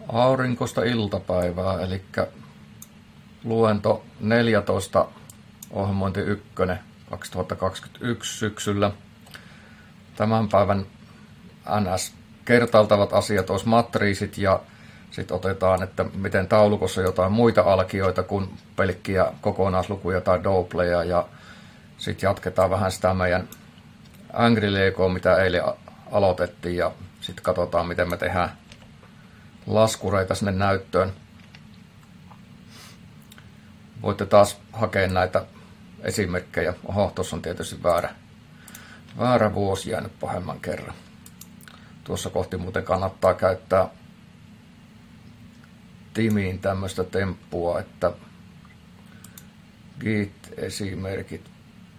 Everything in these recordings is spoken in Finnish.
Aurinkoista iltapäivää, eli luento 14, ohjelmointi 1, 2021 syksyllä. Tämän päivän NS kertailtavat asiat olisi matriisit ja sitten otetaan, että miten taulukossa jotain muita alkioita kuin pelkkiä kokonaislukuja tai doubleja ja sitten jatketaan vähän sitä meidän Angry Legoa, mitä eilen aloitettiin ja sitten katsotaan, miten me tehdään laskureita sinne näyttöön. Voitte taas hakea näitä esimerkkejä. Oho, tuossa on tietysti väärä vuosi jäänyt pahemman kerran. Tuossa kohti muuten kannattaa käyttää Timiin tämmöistä temppua, että git-esimerkit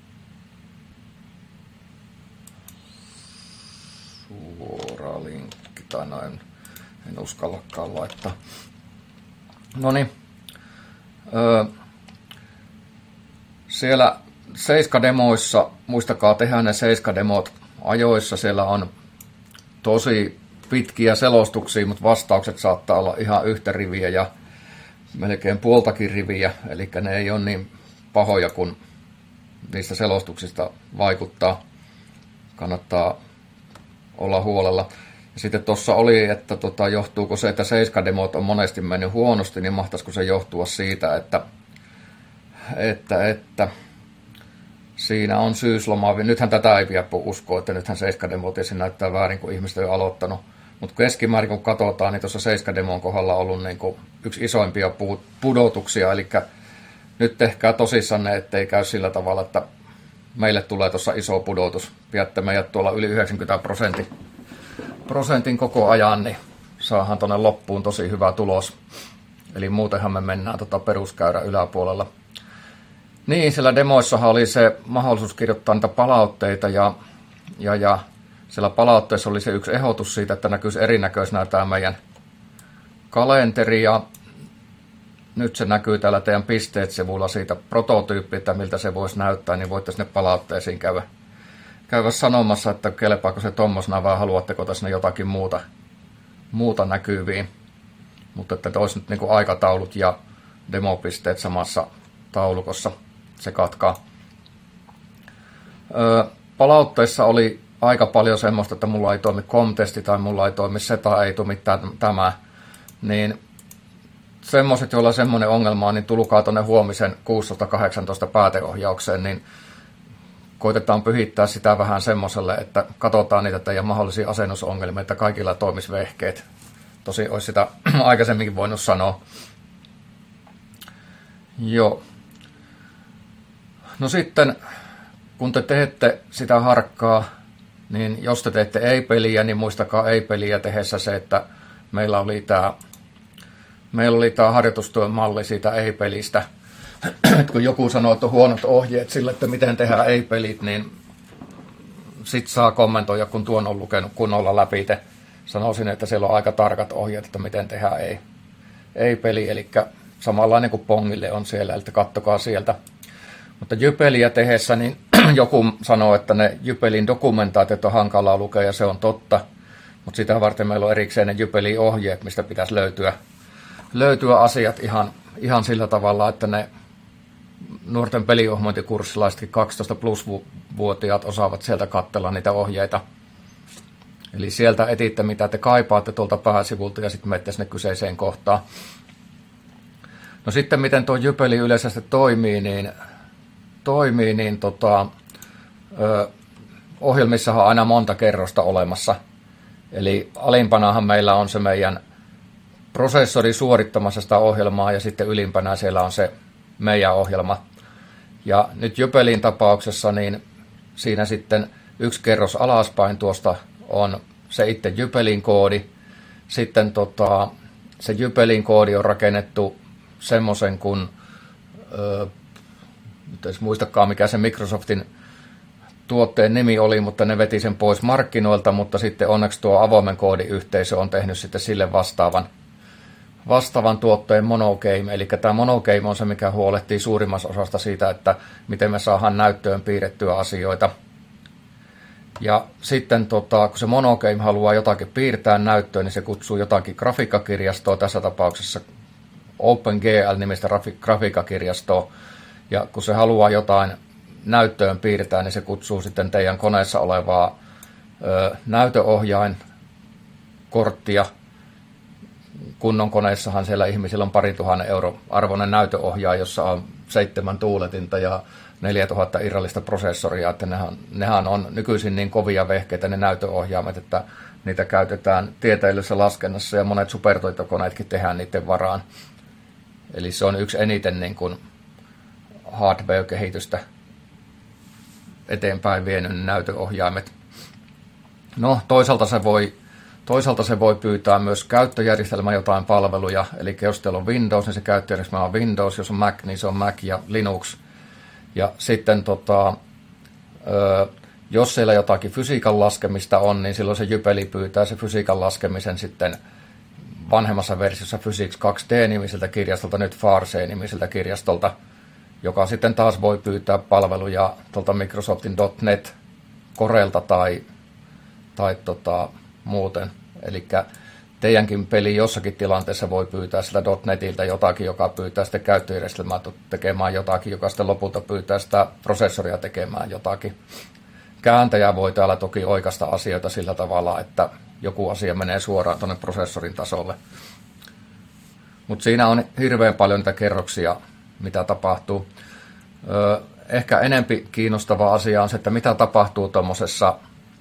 suora linkki tai noin. En uskallakaan laittaa. Noniin. Siellä 7-demoissa, muistakaa tehdä ne 7-demot ajoissa. Siellä on tosi pitkiä selostuksia, mutta vastaukset saattaa olla ihan yhtä riviä ja melkein puoltakin riviä. Eli ne ei ole niin pahoja kuin niistä selostuksista vaikuttaa. Kannattaa olla huolella. Ja sitten tuossa oli, että johtuuko se, että 7-demot on monesti mennyt huonosti, niin mahtaisiko se johtua siitä, että siinä on syysloma. Nythän tätä ei pidä uskoa, että nythän 7-demot ja se näyttää väärin, kun ihmiset on jo aloittanut. Mutta keskimäärin kun katsotaan, niin tuossa 7-demon kohdalla on ollut niin kuin yksi isoimpia pudotuksia. Eli nyt tehkää tosissanne, ettei käy sillä tavalla, että meille tulee tuossa iso pudotus. Pidätte meidät tuolla yli 90% koko ajan, niin saadaan tuonne loppuun tosi hyvä tulos. Eli muutenhan me mennään peruskäyrän yläpuolella. Niin, siellä demoissahan oli se mahdollisuus kirjoittaa niitä palautteita ja siellä palautteessa oli se yksi ehdotus siitä, että näkyisi erinäköisenä tämä meidän kalenteri ja nyt se näkyy täällä teidän pisteet-sivulla siitä prototyyppi, että miltä se voisi näyttää, niin voitte sinne palautteisiin käydä sanomassa, että kelpaako se tommosena vai haluatteko tässä jotakin muuta näkyviin. Mutta että olisi nyt niin kuin aikataulut ja demopisteet samassa taulukossa sekatkaa. Palautteissa oli aika paljon semmoista, että mulla ei toimi COM-testi tai mulla ei toimi se tai ei toimi tämä. Niin semmoiset, joilla semmoinen ongelma on, niin tulkaa tuonne huomisen 16-18 pääteohjaukseen, niin koitetaan pyhittää sitä vähän semmoiselle, että katsotaan niitä teidän mahdollisia asennusongelmia, että kaikilla toimisi vehkeet. Tosi olisi sitä aikaisemminkin voinut sanoa. Joo. No sitten, kun te teette sitä harkkaa, niin jos te teette ei-peliä, niin muistakaa ei-peliä tehdessä se, että meillä oli tämä harjoitustyön malli siitä ei-pelistä. Kun joku sanoo, että on huonot ohjeet sille, että miten tehdään ei-pelit, niin sit saa kommentoida, kun tuon on lukenut kunnolla läpi. Sanoisin, että siellä on aika tarkat ohjeet, että miten tehdään ei-peli, eli samanlainen kuin Pongille on siellä, eli kattokaa sieltä. Mutta Jypeliä tehdessä, niin joku sanoo, että ne Jypelin dokumentaatiot on hankalaa lukea, ja se on totta. Mutta sitä varten meillä on erikseen ne Jypelin ohjeet, mistä pitäisi löytyä asiat ihan sillä tavalla, että ne nuorten peliohjelmointikurssilaisten 12+-vuotiaat osaavat sieltä katsella niitä ohjeita. Eli sieltä etitte, mitä te kaipaatte tuolta pääsivulta, ja sitten menette sinne kyseiseen kohtaan. No sitten, miten tuo Jypeli yleisesti toimii, niin ohjelmissahan on aina monta kerrosta olemassa. Eli alimpanahan meillä on se meidän prosessori suorittamassa sitä ohjelmaa, ja sitten ylimpänä siellä on se meidän ohjelma. Ja nyt Jypelin tapauksessa, niin siinä sitten yksi kerros alaspäin tuosta on se itse Jypelin koodi. Sitten se Jypelin koodi on rakennettu semmoisen kuin, nyt ei muistakaan mikä se Microsoftin tuotteen nimi oli, mutta ne veti sen pois markkinoilta, mutta sitten onneksi tuo avoimen koodiyhteisö on tehnyt sitten sille vastaavan tuotteen Monogame, eli tämä Monogame on se, mikä huolehtii suurimmassa osasta siitä, että miten me saadaan näyttöön piirrettyä asioita. Ja sitten kun se monogame haluaa jotakin piirtää näyttöön, niin se kutsuu jotakin grafiikkakirjastoa, tässä tapauksessa OpenGL-nimistä grafiikkakirjastoa. Ja kun se haluaa jotain näyttöön piirtää, niin se kutsuu sitten teidän koneessa olevaa näytöohjainkorttia. Kunnon koneissahan siellä ihmisillä on 2 000 € arvoinen näytöohjaaja, jossa on 7 tuuletinta ja 4000 irrallista prosessoria, että nehän on nykyisin niin kovia vehkeitä ne näytöohjaimet, että niitä käytetään tieteellisessä laskennassa ja monet supertietokoneetkin tehdään niiden varaan. Eli se on yksi eniten niin kuin hardware-kehitystä eteenpäin vienyt näytöohjaimet. No, toisaalta se voi pyytää myös käyttöjärjestelmään jotain palveluja, eli jos teillä on Windows, niin se käyttöjärjestelmä on Windows, jos on Mac, niin se on Mac ja Linux. Ja sitten jos siellä jotakin fysiikan laskemista on, niin silloin se Jypeli pyytää se fysiikan laskemisen sitten vanhemmassa versiossa Physics 2D-nimiseltä kirjastolta, nyt Farse-nimiseltä kirjastolta, joka sitten taas voi pyytää palveluja tuolta Microsoftin .NET Corelta tai muuten. Eli teidänkin peli jossakin tilanteessa voi pyytää sitä .NETiltä jotakin, joka pyytää sitten käyttöjärjestelmää tekemään jotakin, joka sitten lopulta pyytää sitä prosessoria tekemään jotakin. Kääntäjä voi täällä toki oikaista asioita sillä tavalla, että joku asia menee suoraan tuonne prosessorin tasolle. Mutta siinä on hirveän paljon niitä kerroksia, mitä tapahtuu. Ehkä enempi kiinnostava asia on se, että mitä tapahtuu tuommoisessa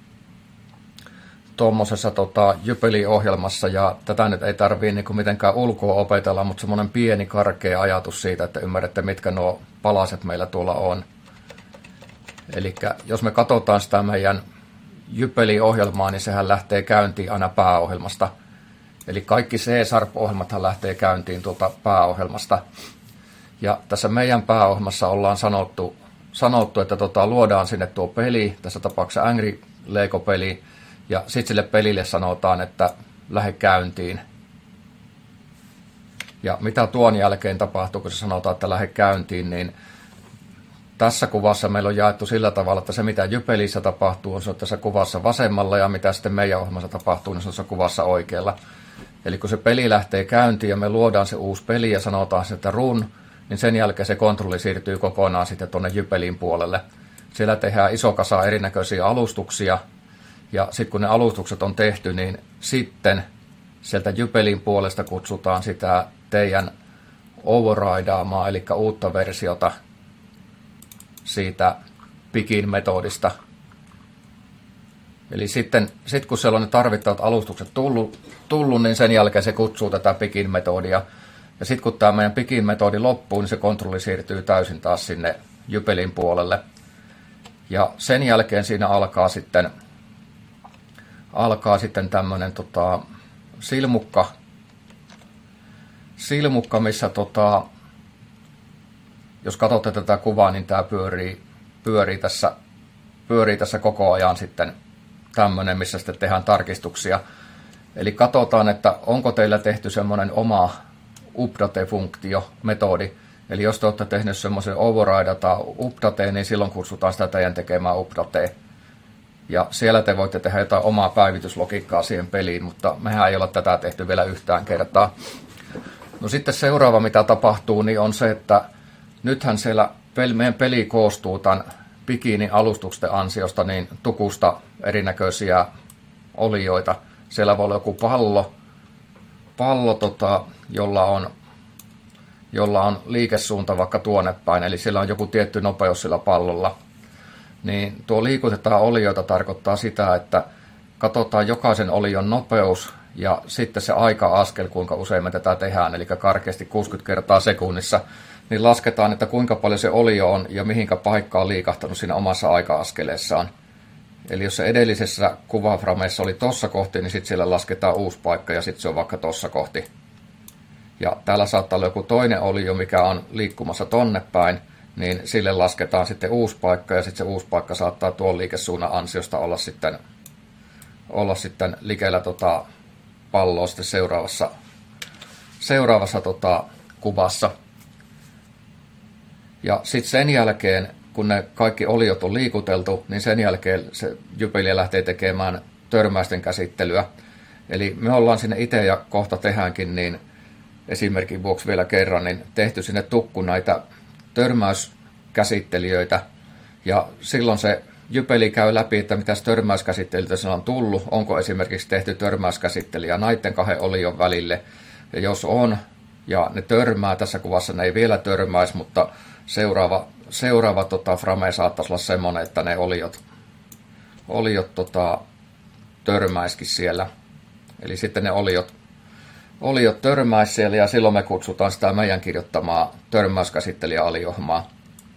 Jypeli-ohjelmassa, ja tätä nyt ei tarvitse niin mitenkään ulkoa opetella, mutta semmoinen pieni karkea ajatus siitä, että ymmärrätte, mitkä nuo palaset meillä tuolla on. Eli jos me katsotaan sitä meidän Jypeli-ohjelmaa, niin sehän lähtee käyntiin aina pääohjelmasta. Eli kaikki C-Sharp-ohjelmathan lähtee käyntiin tuolta pääohjelmasta. Ja tässä meidän pääohjelmassa ollaan sanottu että luodaan sinne tuo peli, tässä tapauksessa Angry Lego-peli, ja sitten sille pelille sanotaan, että lähde käyntiin. Ja mitä tuon jälkeen tapahtuu, kun se sanotaan, että lähde käyntiin, niin tässä kuvassa meillä on jaettu sillä tavalla, että se mitä Jypelissä tapahtuu, on se tässä kuvassa vasemmalla, ja mitä sitten meidän ohjelmassa tapahtuu, niin se on se kuvassa oikealla. Eli kun se peli lähtee käyntiin ja me luodaan se uusi peli ja sanotaan se, että run, niin sen jälkeen se kontrolli siirtyy kokonaan sitten tuonne Jypelin puolelle. Siellä tehdään iso kasa erinäköisiä alustuksia, ja sitten kun ne alustukset on tehty, niin sitten sieltä Jypelin puolesta kutsutaan sitä teidän overridaamaa, eli uutta versiota siitä Pigin metodista. Eli sitten kun siellä on ne tarvittavat alustukset tullut, niin sen jälkeen se kutsuu tätä Pigin metodia. Ja sitten kun tämä meidän Pigin metodi loppuu, niin se kontrolli siirtyy täysin taas sinne Jypelin puolelle. Ja sen jälkeen siinä alkaa sitten tämmöinen silmukka, missä jos katsotte tätä kuvaa, niin tämä pyörii tässä koko ajan sitten tämmöinen, missä sitten tehdään tarkistuksia. Eli katsotaan, että onko teillä tehty semmoinen oma update-funktio, metodi. Eli jos te olette tehneet semmoisen override tai update, niin silloin kutsutaan sitä teidän tekemään update. Ja siellä te voitte tehdä jotain omaa päivityslogiikkaa siihen peliin, mutta mehän ei olla tätä tehty vielä yhtään kertaa. No sitten seuraava, mitä tapahtuu, niin on se, että nythän siellä meidän peli koostuu tämän Piginin alustusten ansiosta niin tukusta erinäköisiä olioita. Siellä voi olla joku pallo jolla on liikesuunta vaikka tuonne päin, eli siellä on joku tietty nopeus sillä pallolla. Niin tuo liikutetaan olioita tarkoittaa sitä, että katsotaan jokaisen olion nopeus ja sitten se aika-askel, kuinka usein me tätä tehdään, eli karkeasti 60 kertaa sekunnissa, niin lasketaan, että kuinka paljon se olio on ja mihinkä paikka on liikahtanut siinä omassa aika-askeleessaan. Eli jos se edellisessä kuvaframeissa oli tossa kohti, niin sitten siellä lasketaan uusi paikka ja sitten se on vaikka tossa kohti. Ja täällä saattaa olla joku toinen olio, mikä on liikkumassa tonne päin, niin sille lasketaan sitten uusi paikka ja sitten se uusi paikka saattaa tuon liikesuunnan ansiosta olla sitten likellä palloa sitten seuraavassa kuvassa. Ja sitten sen jälkeen, kun ne kaikki oliot on liikuteltu, niin sen jälkeen se jypeliä lähtee tekemään törmäysten käsittelyä. Eli me ollaan sinne itse ja kohta tehdäänkin, niin esimerkin vuoksi vielä kerran, niin tehty sinne tukkuun näitä törmäyskäsittelijöitä. Ja silloin se jypeli käy läpi, että mitä törmäyskäsittelyitä siellä on tullut, onko esimerkiksi tehty törmäyskäsittelyä näiden 2 olion välille. Ja jos on, ja ne törmää, tässä kuvassa ne ei vielä törmäisi, mutta seuraava frame saattaisi olla semmoinen, että ne oliot törmäiskin siellä. Eli sitten ne oliot törmäisi siellä, ja silloin me kutsutaan sitä meidän kirjoittamaa törmäyskäsittelijä-aliohmaa.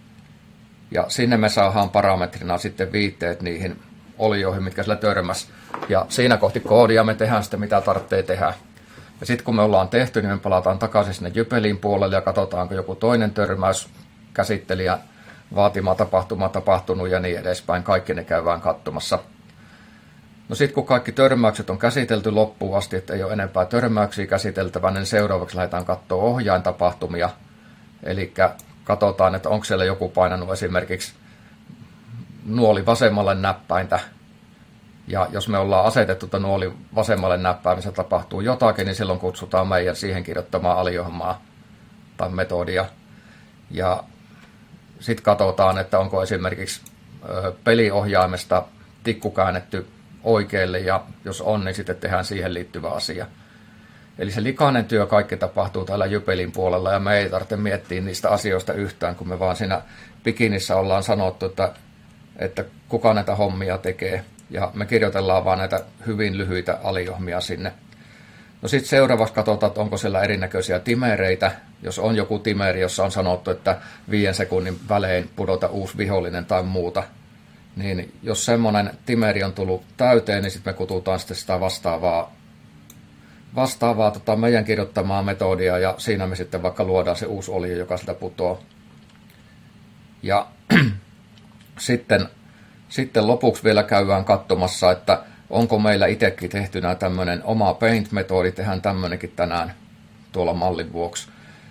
Ja sinne me saadaan parametrina sitten viitteet niihin olioihin, mitkä sillä törmäsi. Ja siinä kohti koodia me tehdään sitten, mitä tarvitsee tehdä. Ja sitten kun me ollaan tehty, niin me palataan takaisin sinne jypelin puolelle ja katsotaanko joku toinen törmäyskäsittelijä vaatima tapahtuma tapahtunut ja niin edespäin. Kaikki ne käydään katsomassa. No sitten kun kaikki törmäykset on käsitelty loppuun asti, että ei ole enempää törmäyksiä käsiteltävä, niin seuraavaksi lähdetään katsoa ohjaintapahtumia. Eli katsotaan, että onko siellä joku painanut esimerkiksi nuoli vasemmalle näppäintä. Ja jos me ollaan asetettu, että nuoli vasemmalle näppäämisessä tapahtuu jotakin, niin silloin kutsutaan meidän siihen kirjoittamaa aliohmaa tai metodia. Ja sitten katsotaan, että onko esimerkiksi peliohjaimesta tikku käännetty oikealle, ja jos on, niin sitten tehdään siihen liittyvä asia. Eli se likainen työ kaikki tapahtuu täällä jypelin puolella, ja me ei tarvitse miettiä niistä asioista yhtään, kun me vaan siinä bikinissä ollaan sanottu, että kuka näitä hommia tekee. Ja me kirjoitellaan vaan näitä hyvin lyhyitä aliohmia sinne. No sitten seuraavaksi katsotaan, että onko siellä erinäköisiä timereitä. Jos on joku timeri, jossa on sanottu, että 5 sekunnin välein pudota uusi vihollinen tai muuta, niin jos semmoinen timeri on tullut täyteen, niin sitten me kutsutaan sitten sitä vastaavaa meidän kirjoittamaa metodia, ja siinä me sitten vaikka luodaan se uusi olio, joka sitä putoo. Ja sitten lopuksi vielä käydään katsomassa, että onko meillä itsekin tehtynä tämmöinen oma paint-metodi, tehdään tämmöinenkin tänään tuolla mallin vuoksi,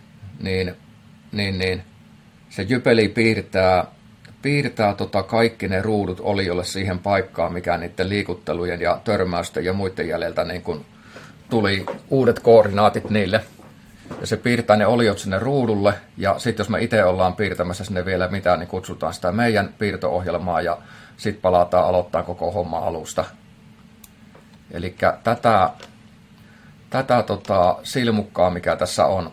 niin se jypeli piirtää kaikki ne ruudut oliolle siihen paikkaan, mikä niiden liikuttelujen ja törmäysten ja muiden jäljeltä niin kun tuli uudet koordinaatit niille. Ja se piirtää ne oliot sinne ruudulle, ja sitten jos me itse ollaan piirtämässä sinne vielä mitään, niin kutsutaan sitä meidän piirto-ohjelmaa, ja sitten palataan aloittaa koko homma alusta. Eli tätä silmukkaa, mikä tässä on,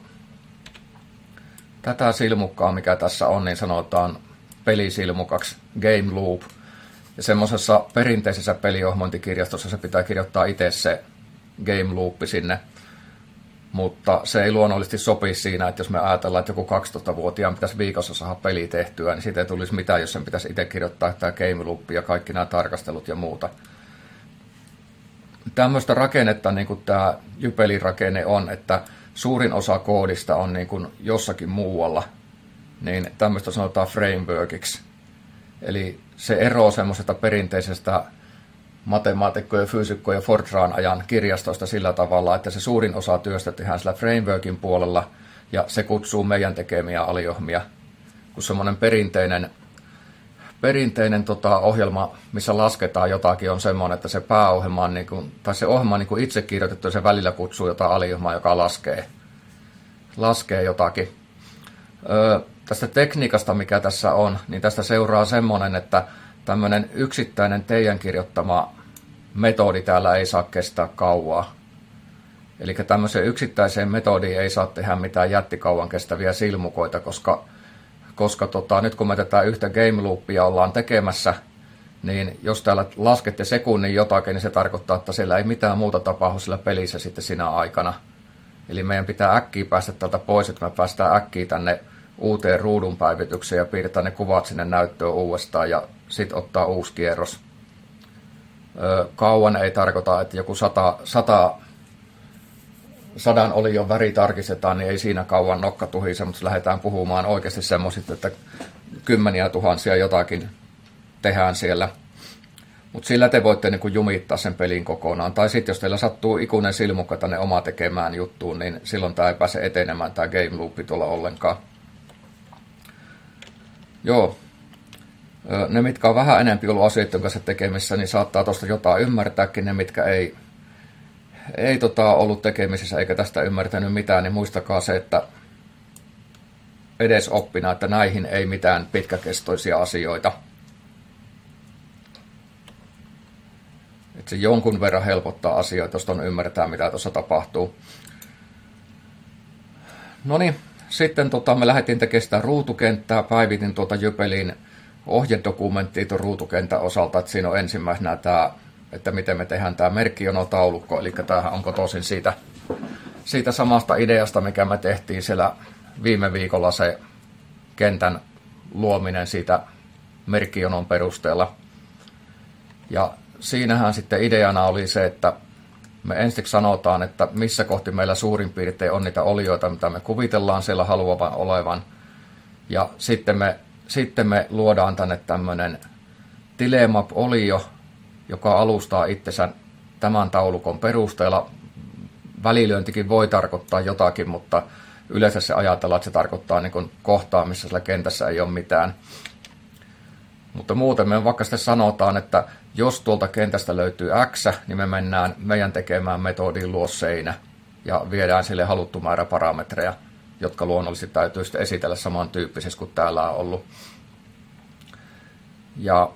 niin sanotaan pelisilmukaksi, game loop. Ja semmoisessa perinteisessä peliohmointikirjastossa se pitää kirjoittaa itse se game loop sinne. Mutta se ei luonnollisesti sopi siinä, että jos me ajatellaan, että joku 12-vuotiaan pitäisi viikossa saada peli tehtyä, niin siitä ei tulisi mitään, jos sen pitäisi itse kirjoittaa tämä game loop ja kaikki nämä tarkastelut ja muuta. Tämmöistä rakennetta, niin kuin tämä jypelin rakenne on, että suurin osa koodista on niin kuin jossakin muualla, niin tämmöistä sanotaan frameworkiksi. Eli se ero semmoisesta perinteisestä matemaatikkojen, fyysikkojen ja Fortran ajan kirjastoista sillä tavalla, että se suurin osa työstä tehdään sillä frameworkin puolella, ja se kutsuu meidän tekemiä aliohmia. Kun semmoinen perinteinen ohjelma, missä lasketaan jotakin, on semmoinen, että se pääohjelma on niin kuin, tai se ohjelma on niin kuin itse kirjoitettu, ja se välillä kutsuu jotain aliohmaa, joka laskee jotakin. Tästä tekniikasta, mikä tässä on, niin tästä seuraa semmoinen, että tämmöinen yksittäinen teidän kirjoittama metodi täällä ei saa kestää kauaa. Eli tämmöiseen yksittäiseen metodiin ei saa tehdä mitään jättikauan kestäviä silmukoita, koska nyt kun me tätä yhtä game loopia ollaan tekemässä, niin jos täällä laskette sekunnin jotakin, niin se tarkoittaa, että siellä ei mitään muuta tapahdu sillä pelissä sitten sinä aikana. Eli meidän pitää äkkiä päästä täältä pois, että me päästään äkkiä tänne uuteen ruudun päivitykseen ja piirtää ne kuvat sinne näyttöön uudestaan ja sitten ottaa uusi kierros. Kauan ei tarkoita, että joku 100 olion väri tarkistetaan, niin ei siinä kauan nokka tuhise, mutta lähdetään puhumaan oikeasti semmoisista, että 10 000 jotakin tehdään siellä. Mutta sillä te voitte niin kuin jumittaa sen pelin kokonaan. Tai sitten jos teillä sattuu ikuinen silmukka tänne oma tekemään juttuun, niin silloin tämä ei pääse etenemään tämä game loopi tuolla ollenkaan. Joo, Ne, mitkä on vähän enemmän ollut asioiden kanssa tekemissä, niin saattaa tuosta jotain ymmärtääkin. Ne, mitkä ei ollut tekemisissä eikä tästä ymmärtänyt mitään, niin muistakaa se, että edes oppina, että näihin ei mitään pitkäkestoisia asioita. Että se jonkun verran helpottaa asioita, jos ymmärtää, mitä tuossa tapahtuu. No niin, sitten me lähdettiin tekemään sitä ruutukenttää. Päivitin Jypelin ohjedokumenttia tuon ruutukentän osalta, että siinä on ensimmäisenä tämä, että miten me tehdään tämä merkkijonotaulukko, eli tämähän on kotoisin siitä samasta ideasta, mikä me tehtiin siellä viime viikolla, se kentän luominen siitä merkkijonon perusteella. Ja siinähän sitten ideana oli se, että me ensiksi sanotaan, että missä kohti meillä suurin piirtein on niitä olioita, mitä me kuvitellaan siellä haluavan olevan. Ja sitten me luodaan tänne tämmöinen Tilemap-olio, joka alustaa itsensä tämän taulukon perusteella. Välilyöntikin voi tarkoittaa jotakin, mutta yleensä se ajatellaan, että se tarkoittaa niin kuin kohtaa, missä siellä kentässä ei ole mitään. Mutta muuten me vaikka sitten sanotaan, että jos tuolta kentästä löytyy X, niin me mennään meidän tekemään metodiin luo seinä ja viedään sille haluttu määrä parametreja, jotka luonnollisesti täytyy sitten esitellä samantyyppisesti kuin täällä on ollut. Ja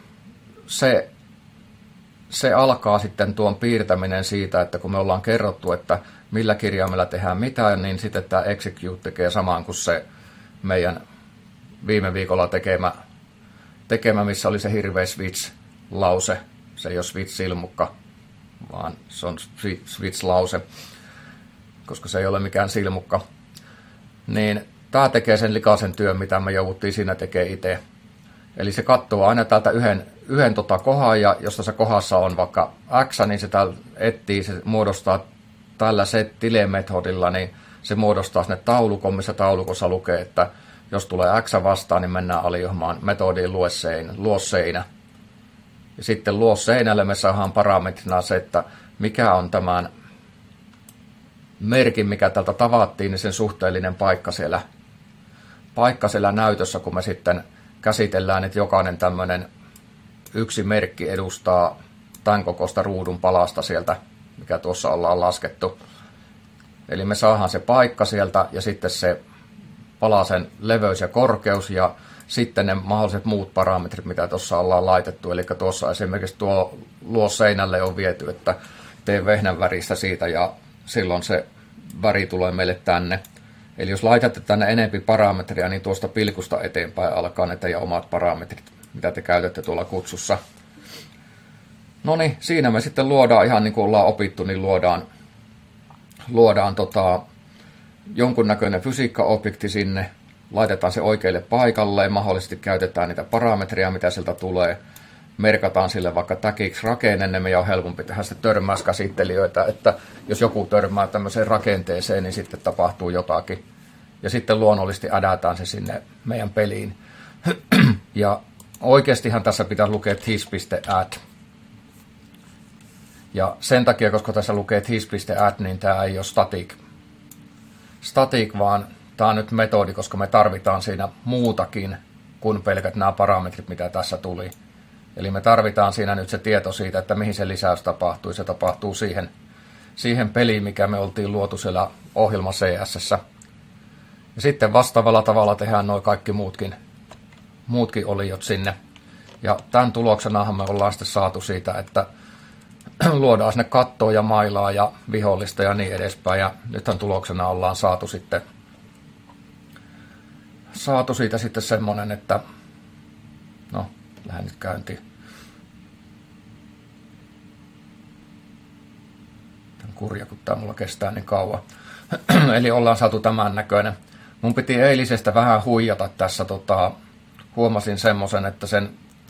se alkaa sitten tuon piirtäminen siitä, että kun me ollaan kerrottu, että millä kirjaimella tehdään mitä, niin sitten tämä execute tekee samaan kuin se meidän viime viikolla tekemä, missä oli se hirveä switch-lause. Se ei ole switch-silmukka, vaan se on switch-lause, koska se ei ole mikään silmukka. Niin tämä tekee sen likaisen työn, mitä me jouduttiin siinä tekemään itse. Eli se katsoo aina täältä yhden kohan, ja jos tässä kohdassa on vaikka X, niin se täällä etsii, se muodostaa tällä set-tile-metodilla, niin se muodostaa sinne taulukon, missä taulukossa lukee, että jos tulee X vastaan, niin mennään alioimaan metodiin luo seinä. Ja sitten luo seinälle me saadaan parametrina se, että mikä on tämän merkin, mikä tältä tavattiin, niin sen suhteellinen paikka siellä näytössä, kun me sitten käsitellään, että jokainen tämmöinen yksi merkki edustaa tämän kokoista ruudun palasta sieltä, mikä tuossa ollaan laskettu. Eli me saadaan se paikka sieltä ja sitten se palasen leveys ja korkeus ja sitten ne mahdolliset muut parametrit, mitä tuossa ollaan laitettu. Eli tuossa esimerkiksi tuo luo seinälle on viety, että tee vehnän väristä siitä ja silloin se väri tulee meille tänne. Eli jos laitatte tänne enempi parametria, niin tuosta pilkusta eteenpäin alkaa ne teidän omat parametrit, mitä te käytätte tuolla kutsussa. No niin, siinä me sitten luodaan ihan niin kuin ollaan opittu, niin luodaan jonkunnäköinen fysiikkaobjekti sinne, laitetaan se oikealle paikalle, mahdollisesti käytetään niitä parametreja, mitä sieltä tulee, merkataan sille vaikka tagiksi rakenne, niin meidän on helpompi tehdä sitten törmäyskäsittelijöitä, että jos joku törmää tämmöiseen rakenteeseen, niin sitten tapahtuu jotakin. Ja sitten luonnollisesti adätään se sinne meidän peliin. Ja oikeastihan tässä pitää lukea his.add. Ja sen takia, koska tässä lukee his.add, niin tämä ei ole static, vaan tämä on nyt metodi, koska me tarvitaan siinä muutakin kuin pelkät nämä parametrit, mitä tässä tuli. Eli me tarvitaan siinä nyt se tieto siitä, että mihin se lisäys tapahtuu. Se tapahtuu siihen peliin, mikä me oltiin luotu siellä ohjelma CS:ssä. Ja sitten vastaavalla tavalla tehdään nuo kaikki muutkin oliot sinne. Ja tämän tuloksenahan me ollaan sitten saatu siitä, että luodaan sinne kattoa ja mailaa ja vihollista ja niin edespäin. Ja nythän tuloksena ollaan saatu siitä sitten semmoinen, että no, lähden nyt käyntiin. Tämän kurja, kun tämä mulla kestää niin kauan. Eli ollaan saatu tämän näköinen. Mun piti eilisestä vähän huijata tässä. Huomasin semmoisen, että sen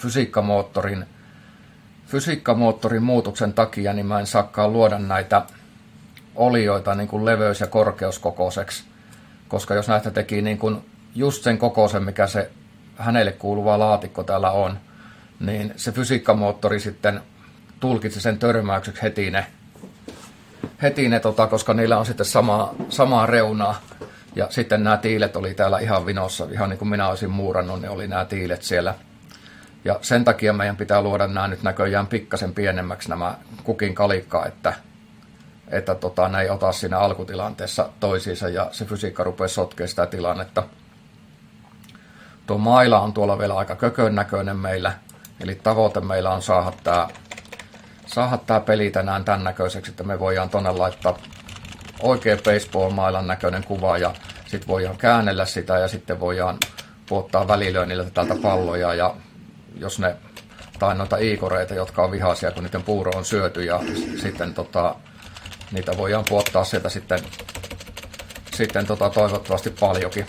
fysiikkamoottorin muutoksen takia niin mä en saakaan luoda näitä olioita niin kuin leveys- ja korkeuskokoiseksi. Koska jos näitä teki niin kuin just sen kokoisen, mikä se hänelle kuuluva laatikko täällä on, niin se fysiikkamoottori sitten tulkitsi sen törmäykseksi heti ne koska niillä on sitten samaa reunaa. Ja sitten nämä tiilet oli täällä ihan vinossa, ihan niin kuin minä olisin muurannut, niin oli nämä tiilet siellä. Ja sen takia meidän pitää luoda nämä nyt näköjään pikkasen pienemmäksi nämä kukin kalikka, että ne ei ota siinä alkutilanteessa toisiinsa ja se fysiikka rupeaa sotkemaan sitä tilannetta. Tuo maila on tuolla vielä aika kökön näköinen meillä, eli tavoite meillä on saada tämä peli tänään tämän näköiseksi, että me voidaan tuonne laittaa oikea baseball-mailan näköinen kuva ja sitten voidaan käännellä sitä ja sitten voidaan puottaa välilöinnillä täältä palloja ja jos ne, tai noita iikoreita, jotka on vihaisia, kun niiden puuro on syöty ja sitten niitä voidaan puottaa sieltä sitten toivottavasti paljonkin.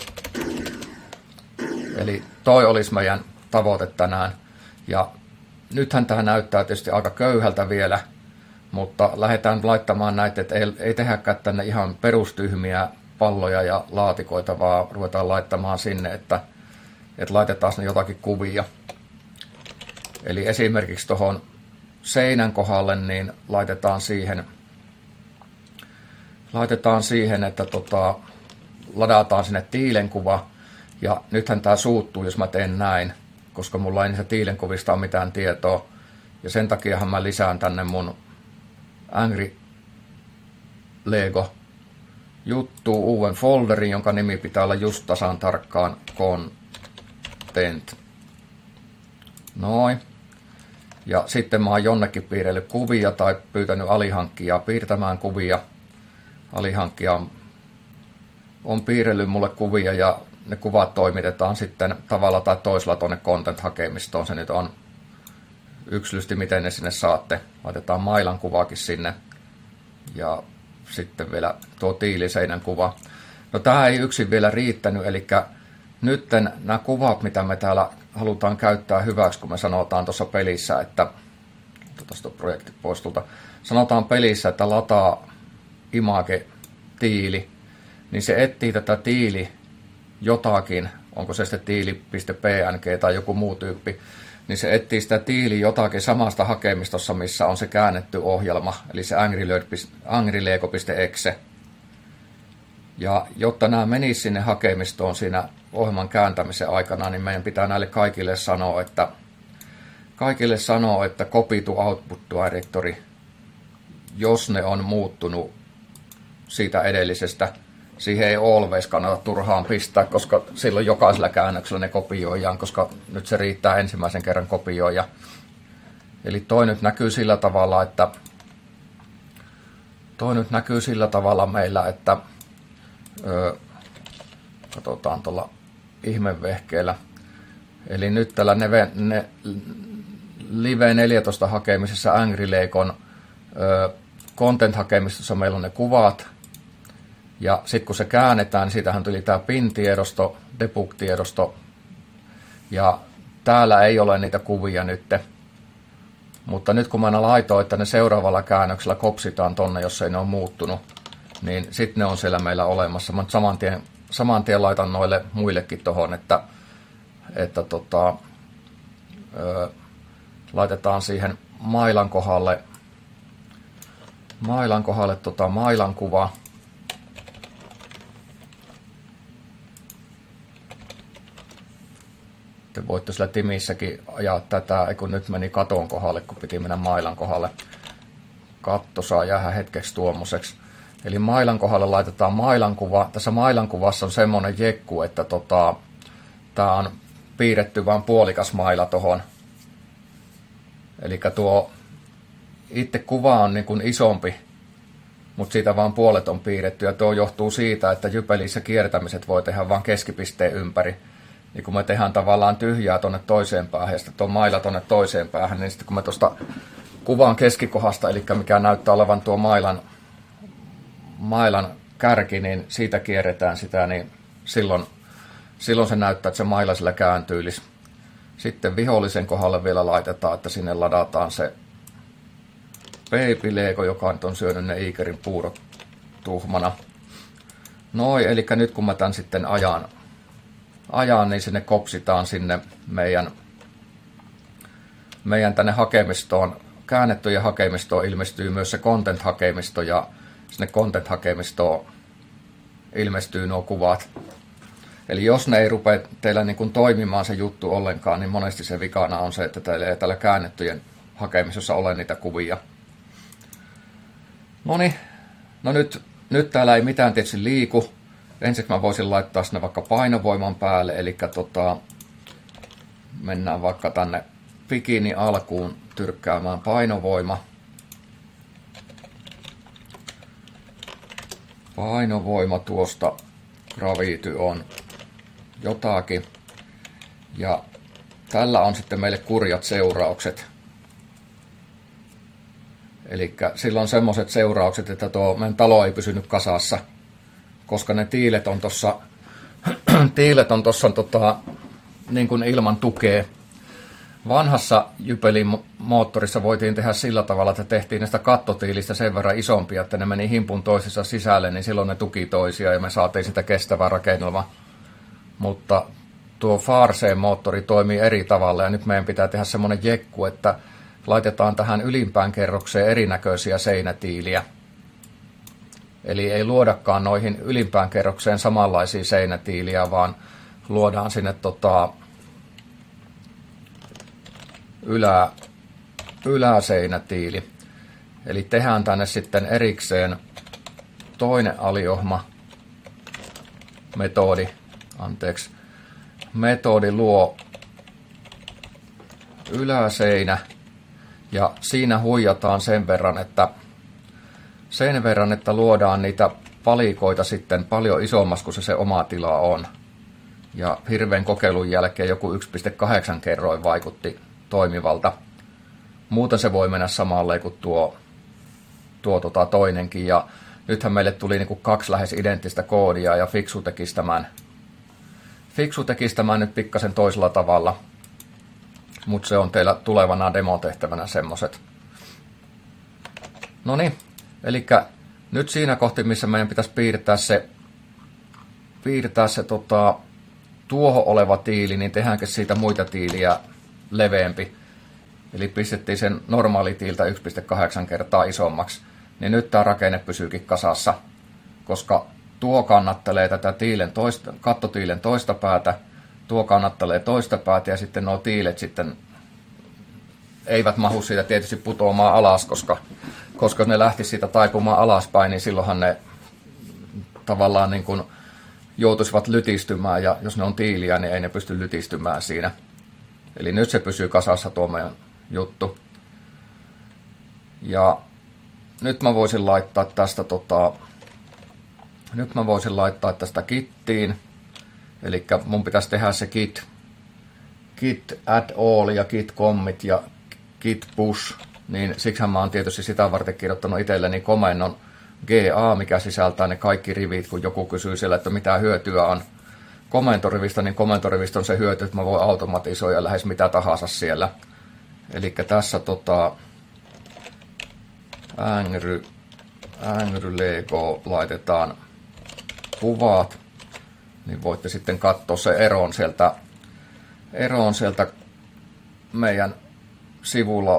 Eli toi olisi meidän tavoite tänään. Ja nythän tämä näyttää tietysti aika köyhältä vielä, mutta lähdetään laittamaan näitä, että ei tehdäkään tänne ihan perustyhmiä palloja ja laatikoita, vaan ruvetaan laittamaan sinne, että laitetaan ne jotakin kuvia. Eli esimerkiksi tuohon seinän kohdalle niin laitetaan siihen, että ladataan sinne tiilenkuva. Ja nythän tämä suuttuu, jos mä teen näin, koska mulla ei niistä tiilenkuvista ole mitään tietoa. Ja sen takiahan mä lisään tänne mun Angry Lego juttuun uuden folderin, jonka nimi pitää olla just tasan tarkkaan Content. Noin. Ja sitten mä oon jonnekin piirrellyt kuvia tai pyytänyt alihankkijaa piirtämään kuvia. Alihankkija on piirrellyt mulle kuvia ja ne kuvat toimitetaan sitten tavalla tai toisella tuonne content-hakemistoon. Se nyt on yksilöllisesti, miten ne sinne saatte. Laitetaan mailan kuvaakin sinne ja sitten vielä tuo tiiliseinän kuva. No tämä ei yksin vielä riittänyt, eli nyt nämä kuvat, mitä me täällä halutaan käyttää hyväksi, kun me sanotaan tuossa pelissä, että tuosta projekti pois tulta. Sanotaan pelissä, että lataa image tiili, niin se etsii tätä tiili jotakin, onko se sitten tiili.png tai joku muu tyyppi, niin se etsii sitä tiili jotakin samasta hakemistossa, missä on se käännetty ohjelma, eli se angrylego.exe. Ja jotta nämä menisivät sinne hakemistoon siinä ohjelman kääntämisen aikana, niin meidän pitää näille kaikille sanoa, että copy to output directory, jos ne on muuttunut siitä edellisestä. Siihen ei always kannata turhaan pistää, koska silloin jokaisella käännöksellä ne kopioidaan, koska nyt se riittää ensimmäisen kerran kopioida. Eli toi nyt näkyy sillä tavalla meillä, että katsotaan tuolla ihmevehkeellä. Eli nyt tällä Live 14 hakemisessa Angry Legon content-hakemistossa meillä on ne kuvat. Ja sitten kun se käännetään, niin siitähän tuli tämä PIN-tiedosto, debug-tiedosto. Ja täällä ei ole niitä kuvia nyt. Mutta nyt kun mä laitoin, että ne seuraavalla käännöksellä kopsitaan tonne, jos ei ne ole muuttunut, niin sitten ne on siellä meillä olemassa. Mä saman tien laitan noille muillekin tohon, että laitetaan siihen mailan kohdalle mailan kuva. Te voitte sillä timissäkin ajaa tätä, kun nyt meni katon kohdalle, kun piti mennä mailan kohdalle. Katto saa jäädä hetkeksi tuommoiseksi. Eli mailan kohdalle laitetaan mailankuva. Tässä mailankuvassa on semmoinen jekku, että tämä on piirretty vain puolikas maila tohon. Eli tuo itse kuva on niin kuin isompi, mutta siitä vaan puolet on piirretty. Ja tuo johtuu siitä, että jypelissä kiertämiset voi tehdä vain keskipisteen ympäri. Niin kun me tehdään tavallaan tyhjää tuonne toiseen päähän ja sitten tuon maila tuonne toiseen päähän, niin sitten kun me tuosta kuvan keskikohdasta, eli mikä näyttää olevan tuo mailan kärki, niin siitä kierretään sitä, niin silloin se näyttää, että se maila sillä kääntyylisi. Sitten vihollisen kohdalle vielä laitetaan, että sinne ladataan se Baby Lego, joka nyt on syönyt ne Iikerin puurot tuhmana. Noin, eli nyt kun mä tämän sitten ajan, niin sinne kopsitaan sinne meidän tänne hakemistoon. Käännettyjen hakemistoon ilmestyy myös se content-hakemisto ja sinne content-hakemistoon ilmestyy nuo kuvat. Eli jos ne ei rupea teillä niin kuin toimimaan se juttu ollenkaan, niin monesti se vikana on se, että teillä ei täällä käännettyjen hakemisessa ole niitä kuvia. Noniin, no nyt täällä ei mitään tietysti liiku. Ensiksi mä voisin laittaa sinne vaikka painovoiman päälle, eli mennään vaikka tänne bikini alkuun tyrkkäämään painovoima. Painovoima tuosta gravity on jotakin. Ja tällä on sitten meille kurjat seuraukset. Eli sillä on semmoiset seuraukset, että tuo meidän talo ei pysynyt kasassa, koska ne tiilet on tossa niin kuin ilman tukea. Vanhassa Jypelin moottorissa voitiin tehdä sillä tavalla, että tehtiin näistä kattotiilistä sen verran isompia, että ne meni himpun toisessa sisälle, niin silloin ne tuki toisia ja me saatiin sitä kestävää rakennelmaa. Mutta tuo Farseen moottori toimii eri tavalla ja nyt meidän pitää tehdä semmoinen jekku, että laitetaan tähän ylimpään kerrokseen erinäköisiä seinätiiliä. Eli ei luodakaan noihin ylimpään kerrokseen samanlaisia seinätiiliä, vaan luodaan sinne yläseinätiili. Eli tehdään tänne sitten erikseen toinen aliohma metodi luo yläseinä ja siinä huijataan sen verran, että luodaan niitä palikoita sitten paljon isommas kuin se oma tila on. Ja hirveän kokeilun jälkeen joku 1,8 kerroin vaikutti toimivalta. Muuten se voi mennä samalle kuin tuo toinenkin. Ja nythän meille tuli niin kuin 2 lähes identtistä koodia ja Fixu tekisi tämän nyt pikkasen toisella tavalla. Mutta se on teillä tulevana demotehtävänä semmoset. Noniin, eli nyt siinä kohti, missä meidän pitäisi piirtää se tuohon oleva tiili, niin tehdäänkö siitä muita tiiliä leveämpi. Eli pistettiin sen normaalitiiltä 1,8 kertaa isommaksi. Niin nyt tämä rakenne pysyykin kasassa, koska tuo kannattelee tätä kattotiilen toista päätä, tuo kannattelee toista päätä ja sitten nuo tiilet sitten eivät mahu siitä tietysti putoamaan alas, koska ne lähti siitä taipumaan alaspäin, niin silloinhan ne tavallaan niin kuin joutuisivat lytistymään ja jos ne on tiiliä, niin ei ne pysty lytistymään siinä. Eli nyt se pysyy kasassa tuo meidän juttu. Ja nyt mä voisin laittaa tästä kittiin. Eli mun pitäisi tehdä se git add all ja git commit ja git push. Niin siksihän mä oon tietysti sitä varten kirjoittanut itselleni komennon GA, mikä sisältää ne kaikki rivit, kun joku kysyy siellä, että mitä hyötyä on komentorivista, niin komentorivista on se hyöty, että mä voin automatisoida lähes mitä tahansa siellä. Eli tässä Angry Lego laitetaan kuvat, niin voitte sitten katsoa se eroon sieltä meidän sivulla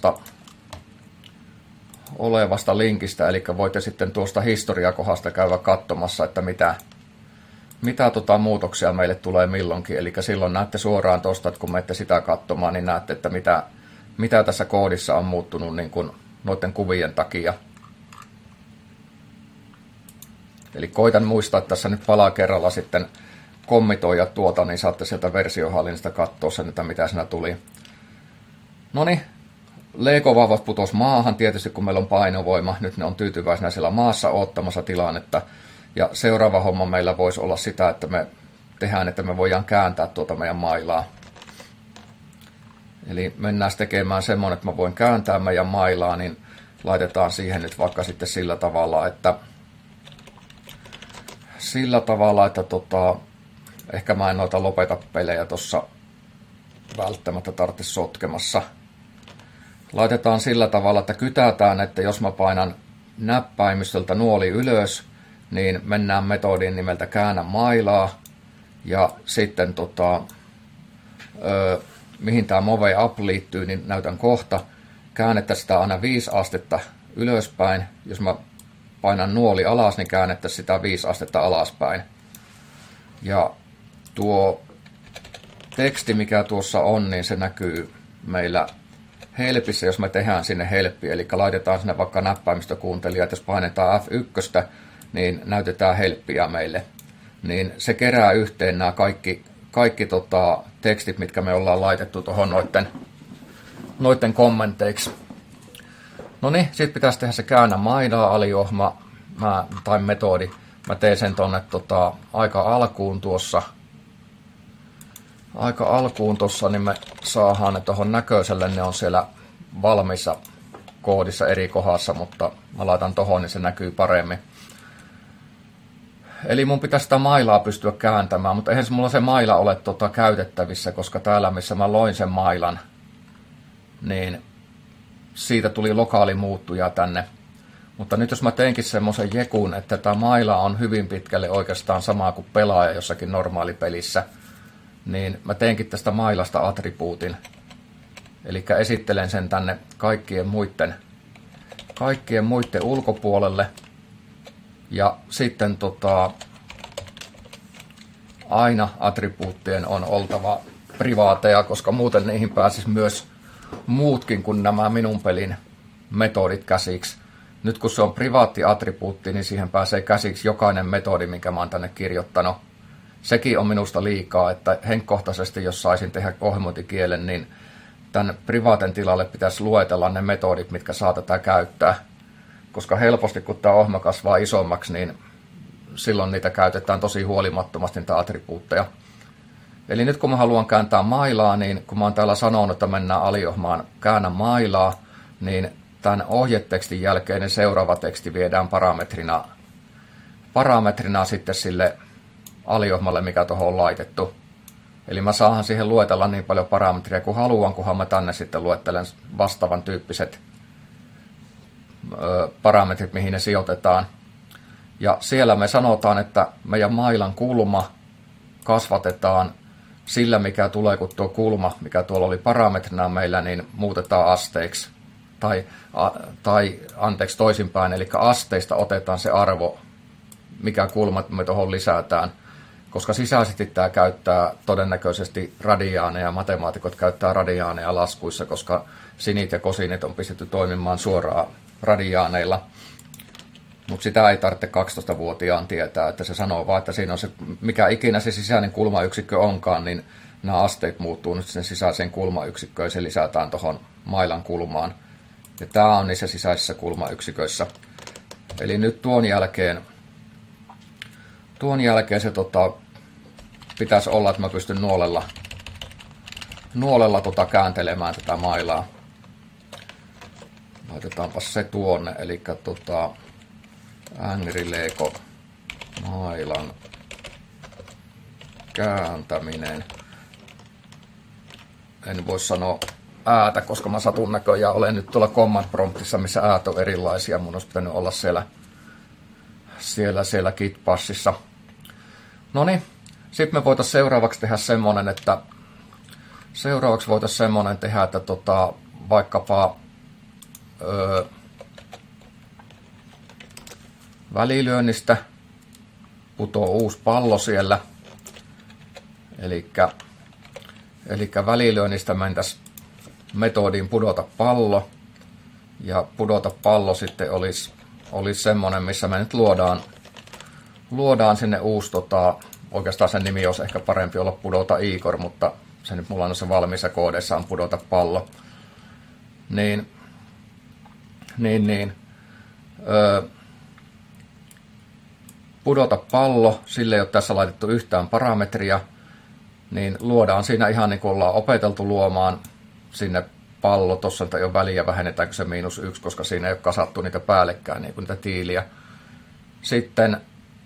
olevasta linkistä, eli voitte sitten tuosta historiakohdasta käydä katsomassa, että mitä muutoksia meille tulee milloinkin, eli silloin näette suoraan tuosta, että kun menette sitä katsomaan, niin näette, että mitä tässä koodissa on muuttunut niin kuin noiden kuvien takia. Eli koitan muistaa, että tässä nyt palaa kerralla sitten kommitoida niin saatte sieltä versiohallinnasta katsoa sen, että mitä siinä tuli. Noniin, Lego-vauvat putosi maahan tietysti, kun meillä on painovoima. Nyt ne on tyytyväisenä siellä maassa odottamassa tilannetta. Ja seuraava homma meillä voisi olla sitä, että me tehdään, että me voidaan kääntää tuota meidän mailaa. Eli mennään tekemään semmoinen, että mä voin kääntää meidän mailaa, niin laitetaan siihen nyt vaikka sitten sillä tavalla, että ehkä mä en noita lopeta pelejä tuossa välttämättä tarvitse sotkemassa. Laitetaan sillä tavalla, että kytätään, että jos mä painan näppäimistöltä nuoli ylös, niin mennään metodin nimeltä käännä mailaa. Ja sitten mihin tämä Move Up liittyy, niin näytän kohta. Käännettäisiin sitä aina 5 astetta ylöspäin. Jos mä painan nuoli alas, niin käännettäisiin sitä 5 astetta alaspäin. Ja tuo teksti, mikä tuossa on, niin se näkyy meillä helpissä, jos me tehdään sinne helppi, eli laitetaan sinne vaikka näppäimistökuuntelija, että jos painetaan F1, niin näytetään helppiä meille. Niin se kerää yhteen nämä kaikki tekstit, mitkä me ollaan laitettu tuohon noitten kommenteiksi. No niin, sitten pitäisi tehdä se käännä mailaa aliohma tai metodi. Mä teen sen tonne aika alkuun tuossa, niin me saadaan ne tuohon näköiselle, ne on siellä valmiissa koodissa eri kohdassa, mutta mä laitan tohon, niin se näkyy paremmin. Eli mun pitäisi sitä mailaa pystyä kääntämään, mutta eihän mulla se maila ole käytettävissä, koska täällä missä mä loin sen mailan, niin siitä tuli lokaali muuttuja tänne. Mutta nyt jos mä teinkin semmoisen jekun, että tämä maila on hyvin pitkälle oikeastaan samaa kuin pelaaja jossakin normaalipelissä, niin mä teinkin tästä mailasta attribuutin. Eli esittelen sen tänne kaikkien muiden ulkopuolelle. Ja sitten aina attribuuttien on oltava privaateja, koska muuten niihin pääsisi myös muutkin kuin nämä minun pelin metodit käsiksi. Nyt kun se on privaatti attribuutti, niin siihen pääsee käsiksi jokainen metodi, minkä mä oon tänne kirjoittanut. Sekin on minusta liikaa, että henkkohtaisesti, jos saisin tehdä ohjelmointikielen, niin tämän privaaten tilalle pitäisi luetella ne metodit, mitkä saa tätä käyttää. Koska helposti, kun tämä ohjelma kasvaa isommaksi, niin silloin niitä käytetään tosi huolimattomasti, niitä attribuutteja. Eli nyt kun mä haluan kääntää mailaa, niin kun mä oon täällä sanonut, että mennään aliohmaan käännä mailaa, niin tämän ohjetekstin jälkeen niin seuraava teksti viedään parametrina sitten sille aliohmalle, mikä tuohon on laitettu. Eli mä saahan siihen luetella niin paljon parametria kuin haluan, kunhan mä tänne sitten luettelen vastaavan tyyppiset parametrit, mihin ne sijoitetaan. Ja siellä me sanotaan, että meidän mailan kulma kasvatetaan sillä, mikä tulee, kun tuo kulma, mikä tuolla oli parametrina meillä, niin muutetaan asteiksi. Tai anteeksi toisinpäin, eli asteista otetaan se arvo, mikä kulma me tuohon lisätään. Koska sisäisesti tämä käyttää todennäköisesti radiaaneja, matemaatikot käyttää radiaaneja laskuissa, koska sinit ja kosinit on pistetty toimimaan suoraan radiaaneilla. Mutta sitä ei tarvitse 12-vuotiaan tietää, että se sanoo vaan, että siinä on se, mikä ikinä se sisäinen kulmayksikkö onkaan, niin nämä asteet muuttuu nyt sen sisäiseen kulmayksikköön ja se lisätään tuohon mailan kulmaan. Ja tämä on niissä sisäisissä kulmayksiköissä. Eli nyt tuon jälkeen se pitäisi olla, että mä pystyn nuolella kääntelemään tätä mailaa. Laitetaanpa se tuonne, eli Angry Lego mailan kääntäminen. En voi sanoa äätä, koska mä satun näköjään olen nyt tuolla command promptissa, missä äät on erilaisia. Mun olisi pitänyt olla siellä Git-passissa. Noniin, sitten me voitaisiin seuraavaksi tehdä semmonen, että vaikkapa välilyönnistä putoo uusi pallo siellä. Eli välilyönnistä mentäisiin metodiin pudota pallo. Ja pudota pallo sitten olisi semmonen, missä me nyt luodaan sinne uusi, oikeastaan sen nimi olisi ehkä parempi olla pudota Igor, mutta se nyt mulla on se valmiissa koodeissa on pudota pallo. Pudota pallo, sille ei ole tässä laitettu yhtään parametria, niin luodaan siinä ihan niin kuin ollaan opeteltu luomaan sinne pallo, tuossa ei ole väliä, vähennetäänkö se -1, koska siinä ei ole kasattu niitä päällekkäin, niin kuin niitä tiiliä. Sitten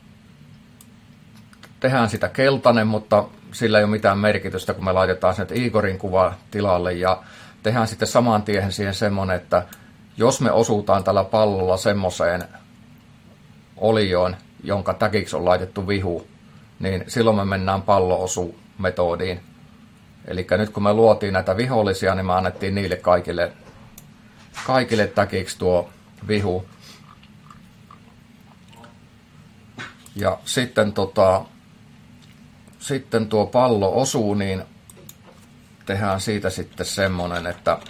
tehdään sitä keltainen, mutta sillä ei ole mitään merkitystä, kun me laitetaan sen Igorin kuva tilalle ja tehdään sitten saman tien siihen semmoinen, että jos me osutaan tällä pallolla semmoiseen olioon, jonka tagiksi on laitettu vihu, niin silloin me mennään pallo-osu-metodiin. Eli nyt kun me luotiin näitä vihollisia, niin me annettiin niille kaikille tagiksi tuo vihu. sitten tuo pallo osuu, niin tehdään siitä sitten semmonen,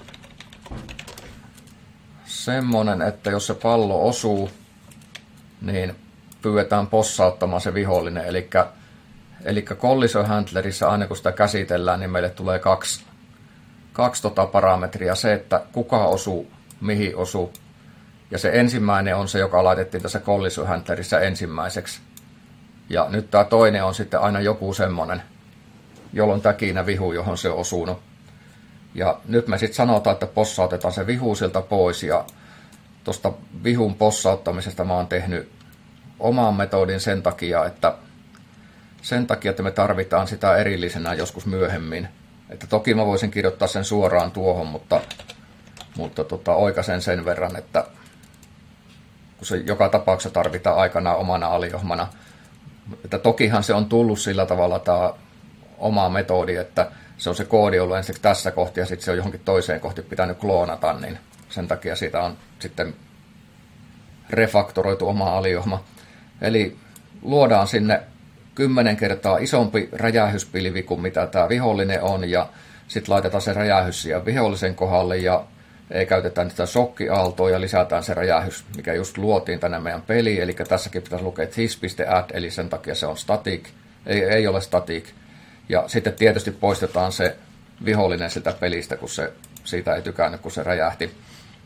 että jos se pallo osuu, niin pyydetään possauttamaan se vihollinen. Eli collision handlerissa aina kun sitä käsitellään, niin meille tulee kaksi parametria. Se, että kuka osuu, mihin osuu. Ja se ensimmäinen on se, joka laitettiin tässä collision handlerissa ensimmäiseksi. Ja nyt tämä toinen on sitten aina joku semmonen, jolloin täkinä vihu, johon se on osunut. Ja nyt me sitten sanotaan, että possautetaan se vihu siltä pois. Ja tuosta vihun possauttamisesta mä oon tehnyt oman metodin sen takia, että me tarvitaan sitä erillisenä joskus myöhemmin. Että toki mä voisin kirjoittaa sen suoraan tuohon, mutta oikaisen sen verran, että kun se joka tapauksessa tarvitaan aikanaan omana aliohmana. Että tokihan se on tullut sillä tavalla tämä oma metodi, että se on se koodi ollut ensin tässä kohti ja sitten se on johonkin toiseen kohti pitänyt kloonata, niin sen takia siitä on sitten refaktoroitu oma aliohma. Eli luodaan sinne 10 kertaa isompi räjähyspilvi kuin mitä tämä vihollinen on, ja sitten laitetaan se räjähys siihen vihollisen kohdalle, ja ei käytetään sitä shokkiaaltoa, ja lisätään se räjähys, mikä just luotiin tänne meidän peliin, eli tässäkin pitäisi lukea his.add, eli sen takia se on static, ei ole static, ja sitten tietysti poistetaan se vihollinen siltä pelistä, kun se siitä ei tykännyt, kun se räjähti.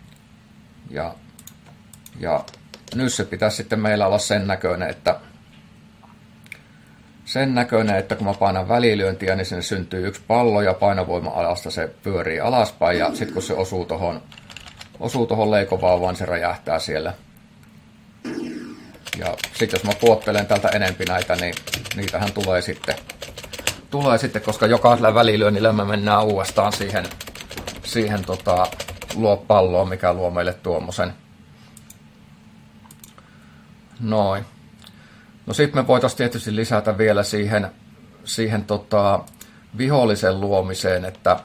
Ja nyt se pitäisi sitten meillä olla sen näköinen, että kun mä painan välilyöntiä, niin sinne syntyy yksi pallo ja painovoima-alasta se pyörii alaspäin ja sitten kun se osuu tohon leikovauvaan, se räjähtää siellä. Ja sitten jos mä puottelen täältä enempi näitä, niin niitähän tulee sitten, koska jokaisella välilyönnillä me mennään uudestaan siihen luo palloon, mikä luo meille tuommoisen. Noin. No sitten me voitaisiin tietysti lisätä vielä siihen vihollisen luomiseen,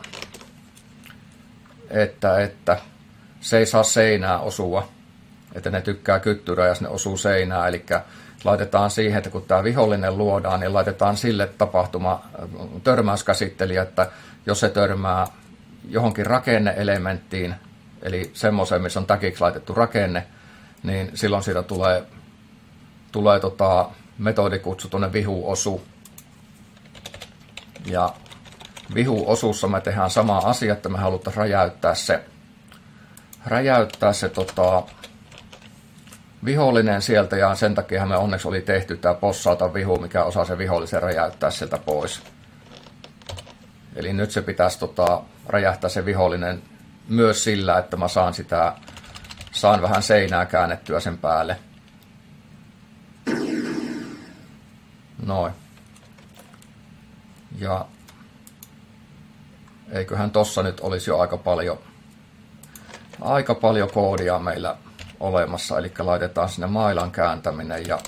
että se ei saa seinää osua, että ne tykkää kyttyrää ja ne osuu seinään, eli laitetaan siihen, että kun tämä vihollinen luodaan, niin laitetaan sille törmäyskäsittelijä, että jos se törmää johonkin rakenneelementtiin, eli semmoiseen, missä on tagiksi laitettu rakenne, niin silloin siitä tulee metodikutsu tuonne vihuosu. Ja vihuosussa me tehdään sama asia, että me halutaan räjäyttää se vihollinen sieltä, ja sen takia me onneksi oli tehty tämä possauta vihu, mikä osaa se vihollisen räjäyttää sieltä pois. Eli nyt se pitäisi räjähtää se vihollinen myös sillä, että mä saan vähän seinää käännettyä sen päälle. Noin. Ja eiköhän tossa nyt olisi jo aika paljon koodia meillä olemassa, eli laitetaan sinne mailan kääntäminen ja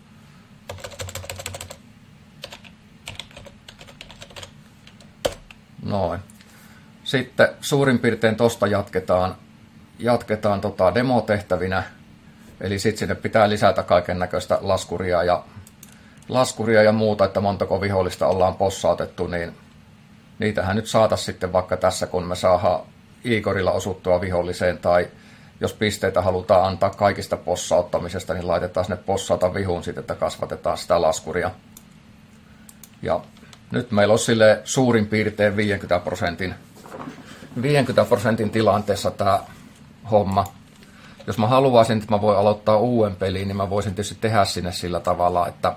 noin. Sitten suurin piirtein tosta jatketaan demotehtävinä, eli sitten sinne pitää lisätä kaiken näköistä laskuria ja muuta, että montako vihollista ollaan possautettu, niin niitähän nyt saataisiin sitten vaikka tässä, kun me saadaan Igorilla osuttua viholliseen, tai jos pisteitä halutaan antaa kaikista possauttamisesta, niin laitetaan sinne possauta vihuun sitten, että kasvatetaan sitä laskuria. Ja nyt meillä on sille suurin piirtein 50% tilanteessa tämä homma. Jos mä haluaisin, että mä voin aloittaa uuden peliin, niin mä voisin tietysti tehdä sinne sillä tavalla, että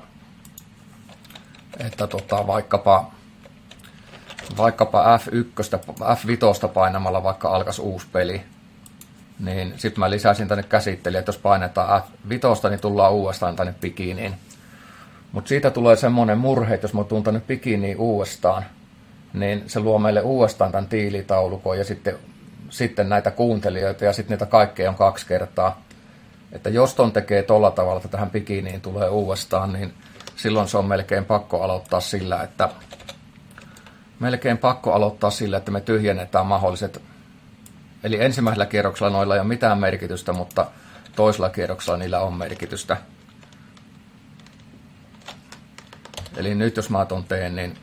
vaikkapa F5 painamalla vaikka alkaisi uusi peli, niin sitten mä lisäsin tänne käsittelijä, että jos painetaan F5, niin tullaan uudestaan tänne bikiniin. Mutta siitä tulee semmoinen murhe, että jos mä tuun tänne bikiniin uudestaan, niin se luo meille uudestaan tämän tiilitaulukon ja sitten näitä kuuntelijoita ja sitten niitä kaikkea on 2 kertaa. Että jos ton tekee tolla tavalla, että tähän bikiniin tulee uudestaan, niin silloin se on melkein pakko aloittaa sillä, että me tyhjennetään mahdolliset. Eli ensimmäisellä kierroksella noilla ei ole mitään merkitystä, mutta toisella kierroksella niillä on merkitystä. Eli nyt jos mä ton teen, niin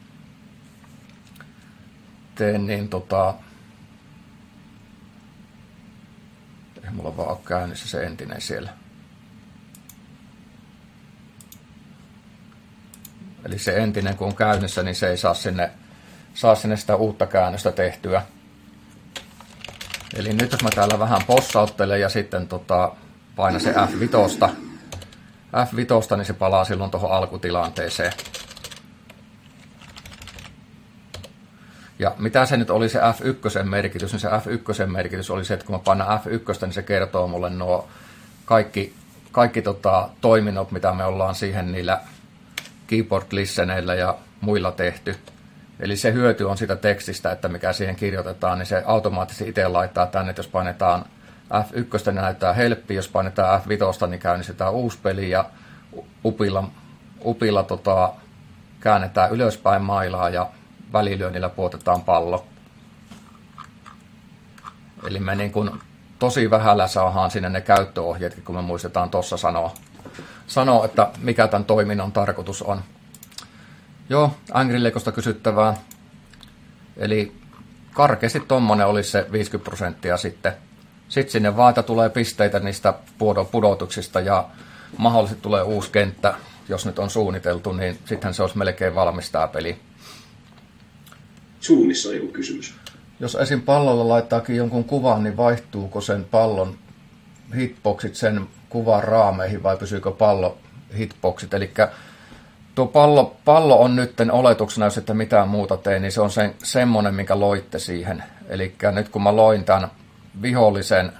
ei mulla vaan ole käynnissä se entinen siellä. Eli se entinen kun on käynnissä, niin se ei saa sinne sitä uutta käännöstä tehtyä. Eli nyt jos mä täällä vähän possauttelen ja sitten painan se F5, niin se palaa silloin tuohon alkutilanteeseen. Ja mitä se nyt oli se F1 merkitys, niin se F1 merkitys oli se, että kun mä painan F1, niin se kertoo mulle nuo kaikki toiminnot, mitä me ollaan siihen niillä keyboard-listeneillä ja muilla tehty. Eli se hyöty on sitä tekstistä, että mikä siihen kirjoitetaan, niin se automaattisesti itse laittaa tänne, että jos painetaan F1, niin näyttää helppi, jos painetaan F5, niin käynnistetään uusi peli ja upilla käännetään ylöspäin mailaa ja välilyönnillä puotetaan pallo. Eli me niin kuin tosi vähällä saadaan sinne ne käyttöohjeetkin, kun me muistetaan tuossa sanoa, että mikä tämän toiminnon tarkoitus on. Joo, Angry Legosta kysyttävää. Eli karkeasti tommonen olisi se 50% sitten. Sitten sinne vaan, että tulee pisteitä niistä pudotuksista ja mahdollisesti tulee uusi kenttä, jos nyt on suunniteltu, niin sittenhän se olisi melkein valmis tämä peli. Zoomissa on joku kysymys. Jos esim. Pallolla laittaakin jonkun kuvan, niin vaihtuuko sen pallon hitboxit sen kuvan raameihin vai pysyykö pallo hitboxit? Eli tuo pallo on nyt oletuksena, jos että mitään muuta tee, niin se on semmoinen, minkä loitte siihen. Eli nyt kun mä loin tämän vihollisen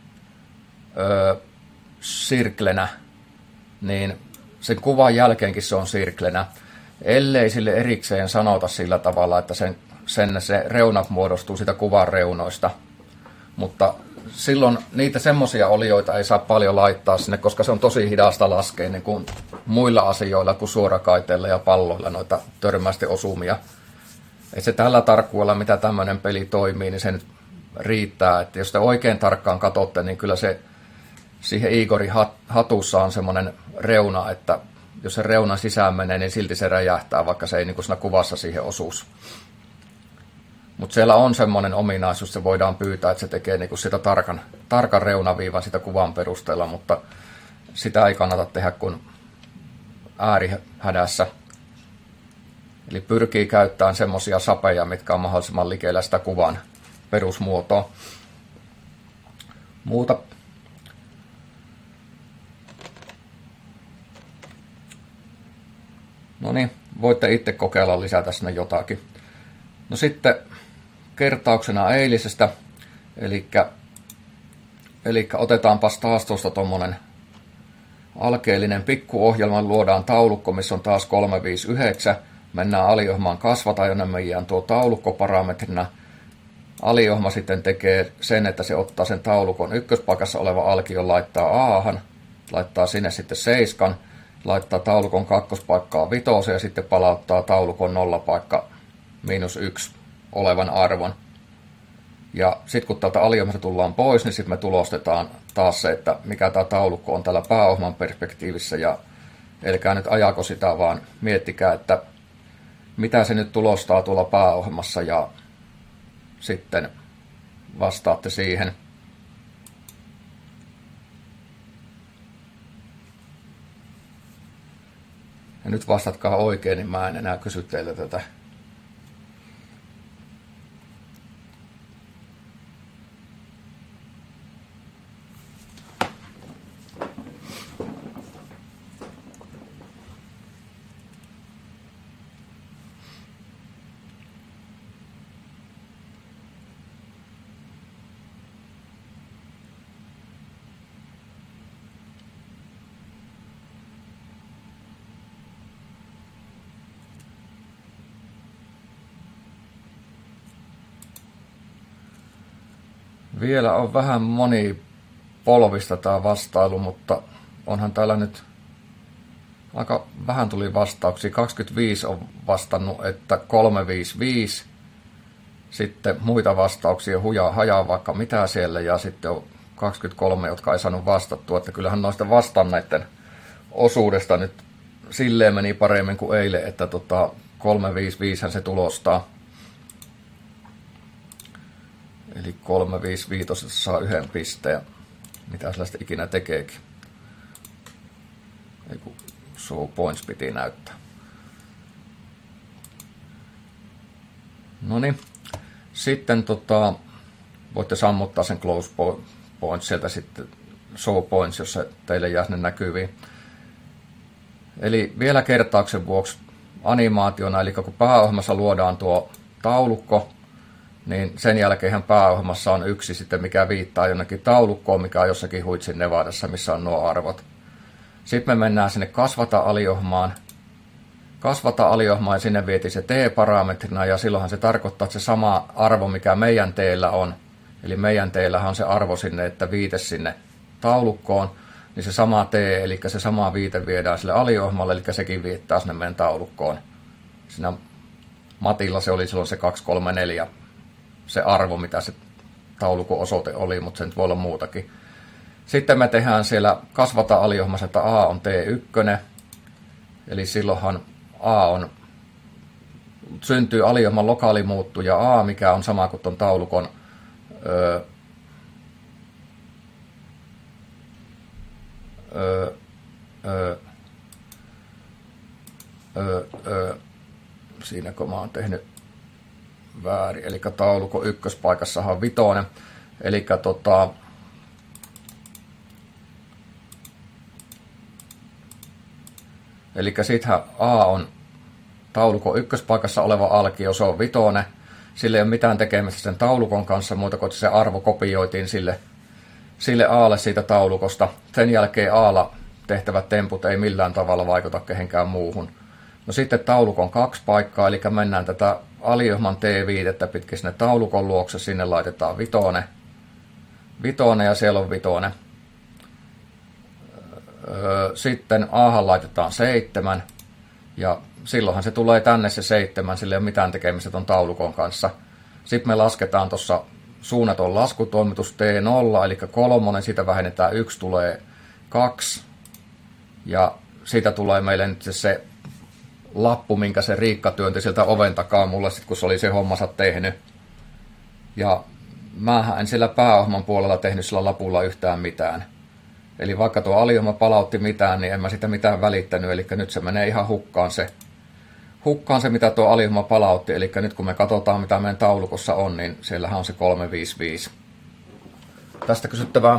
sirklenä, niin sen kuvan jälkeenkin se on sirklenä. Ellei sille erikseen sanota sillä tavalla, että se reunat muodostuu sitä kuvan reunoista. Mutta silloin niitä semmoisia olioita ei saa paljon laittaa sinne, koska se on tosi hidasta laskea niin kuin muilla asioilla kuin suorakaiteilla ja palloilla noita törmäisten osumia. Et se tällä tarkkuudella, mitä tämmöinen peli toimii, niin se nyt riittää. Että jos te oikein tarkkaan katsotte, niin kyllä se siihen Igorin hatussa on semmoinen reuna, että jos se reunan sisään menee, niin silti se räjähtää, vaikka se ei niin kuin siinä kuvassa siihen osuus. Mutta siellä on semmoinen ominaisuus, se voidaan pyytää, että se tekee niinku sitä tarkan reunaviivan sitä kuvan perusteella, mutta sitä ei kannata tehdä kuin äärihädässä. Eli pyrkii käyttämään semmoisia sapeja, mitkä on mahdollisimman likellä sitä kuvan perusmuotoa. Muuta. No niin, voitte itse kokeilla lisätä sinne jotakin. No sitten kertauksena eilisestä, eli otetaanpas taas tuosta tuommoinen alkeellinen pikkuohjelma, luodaan taulukko, missä on taas 359, mennään aliohjelmaan kasvata, jonne meidän tuo taulukkoparametrina. Aliohjelma sitten tekee sen, että se ottaa sen taulukon ykköspaikassa oleva alkion, laittaa A:han, laittaa sinne sitten 7, laittaa taulukon kakkospaikkaa 5 ja sitten palauttaa taulukon 0 paikka -1 olevan arvon. Ja sitten kun täältä aliohjelmasta tullaan pois, niin sitten me tulostetaan taas se, että mikä tämä taulukko on täällä pääohjelman perspektiivissä. Ja elkää nyt ajako sitä, vaan miettikää, että mitä se nyt tulostaa tuolla pääohjelmassa ja sitten vastaatte siihen. Ja nyt vastatkaa oikein, niin mä en enää kysy teiltä tätä. Vielä on vähän monipolvista tämä vastailu, mutta onhan täällä nyt aika vähän tuli vastauksia. 25 on vastannut, että 355. Sitten muita vastauksia hajaa vaikka mitä siellä ja sitten on 23, jotka ei saanut vastattua. Että kyllähän noista vastanneiden osuudesta nyt silleen meni paremmin kuin eilen, että 355 se tulostaa. Eli 355 saa 1 pisteen. Mitä sellaista ikinä tekeekin. Ei kun show points piti näyttää. Noniin. Sitten voitte sammuttaa sen close points sieltä sitten show points, jos se teille jää sinne näkyviin. Eli vielä kertauksen vuoksi animaationa, eli kun pääohjelmassa luodaan tuo taulukko, niin sen jälkeen pääohjelmassa on yksi sitten, mikä viittaa jonnekin taulukkoon, mikä on jossakin Huitsin Nevadassa, missä on nuo arvot. Sitten me mennään sinne kasvata aliohjelmaan. Kasvata aliohjelmaan ja sinne vietiin se T-parametrina, ja silloinhan se tarkoittaa, että se sama arvo, mikä meidän T:llä on, eli meidän T:llähän on se arvo sinne, että viite sinne taulukkoon, niin se sama T, eli se sama viite viedään sille aliohjelmalle, eli sekin viittaa sinne meidän taulukkoon. Siinä Matilla se oli silloin se 234, se arvo, mitä se taulukon osoite oli, mutta se nyt voi olla muutakin. Sitten me tehdään siellä kasvata aliohjelmassa, että A on T1, eli silloinhan A on, syntyy aliohjelman lokaalimuuttuja A, mikä on sama kuin tuon taulukon siinä kun mä oon tehnyt väärin, eli taulukon ykköspaikassahan on 5, eli eli sittenhän A on taulukon ykköspaikassa oleva alkio, se on 5. Sillä ei ole mitään tekemistä sen taulukon kanssa, muuta kuin se arvo kopioitiin sille A:lle siitä taulukosta. Sen jälkeen A:lla tehtävät temput ei millään tavalla vaikuta kehenkään muuhun. No sitten taulukon 2 paikkaa, eli mennään tätä aliohjelman T5 pitkin sinne taulukon luokse, sinne laitetaan 5 ja siellä on 5. Sitten A:han laitetaan 7 ja silloinhan se tulee tänne se 7, sillä ei ole mitään tekemistä ton taulukon kanssa. Sitten me lasketaan tuossa suunnaton laskutoimitus T0, eli 3, siitä vähennetään 1, tulee 2 ja siitä tulee meille nyt se lappu, minkä se Riikka työnti sieltä oven takaa mulle, sit, kun se oli se hommansa tehnyt. Ja mähän en siellä pääohjelman puolella tehnyt sillä lapulla yhtään mitään. Eli vaikka tuo aliohjelma palautti mitään, niin en mä sitä mitään välittänyt, eli nyt se menee ihan hukkaan se mitä tuo aliohjelma palautti. Eli nyt kun me katsotaan, mitä meidän taulukossa on, niin siellähän on se 355. Tästä kysyttävää.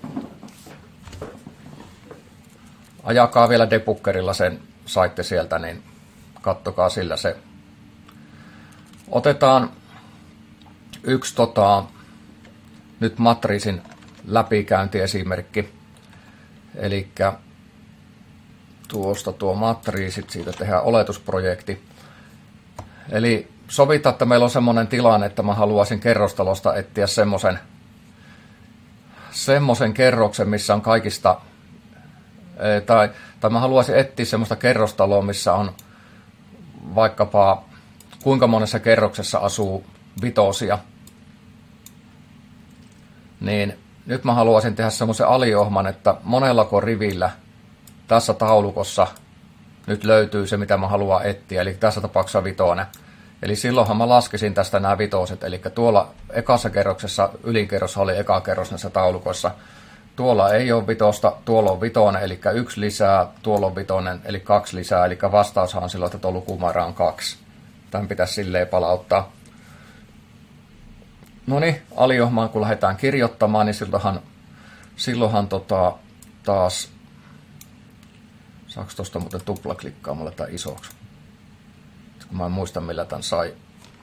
Ajakaa vielä debuggerilla sen saitte sieltä, niin kattokaa sillä se. Otetaan yksi nyt matriisin läpikäyntiesimerkki. Eli tuosta tuo matriisit, siitä tehdään oletusprojekti. Eli sovitaan, että meillä on semmoinen tilanne, että mä haluaisin kerrostalosta etsiä semmoisen kerroksen, missä on kaikista, tai mä haluaisin etsiä semmoista kerrostaloa, missä on vaikkapa kuinka monessa kerroksessa asuu 5. Niin nyt mä haluaisin tehdä semmoisen aliohjelman, että monellako rivillä tässä taulukossa nyt löytyy se, mitä mä haluan etsiä, eli tässä tapauksessa 5. Eli silloinhan mä laskisin tästä nämä 5, eli tuolla ekassa kerroksessa, ylinkerrossa oli eka kerros näissä taulukoissa. Tuolla ei ole 5, tuolla on 5, eli 1 lisää, tuolla on 5, eli 2 lisää, eli vastaushan on silloin, että tuo lukumäärä on 2. Tämän pitäisi silleen palauttaa. No niin, aliohjelmaan kun lähdetään kirjoittamaan, niin silloinhan taas, saako tuosta muuten tuplaklikkaamalla tai isoksi? Kun mä en muista millä tämän sai.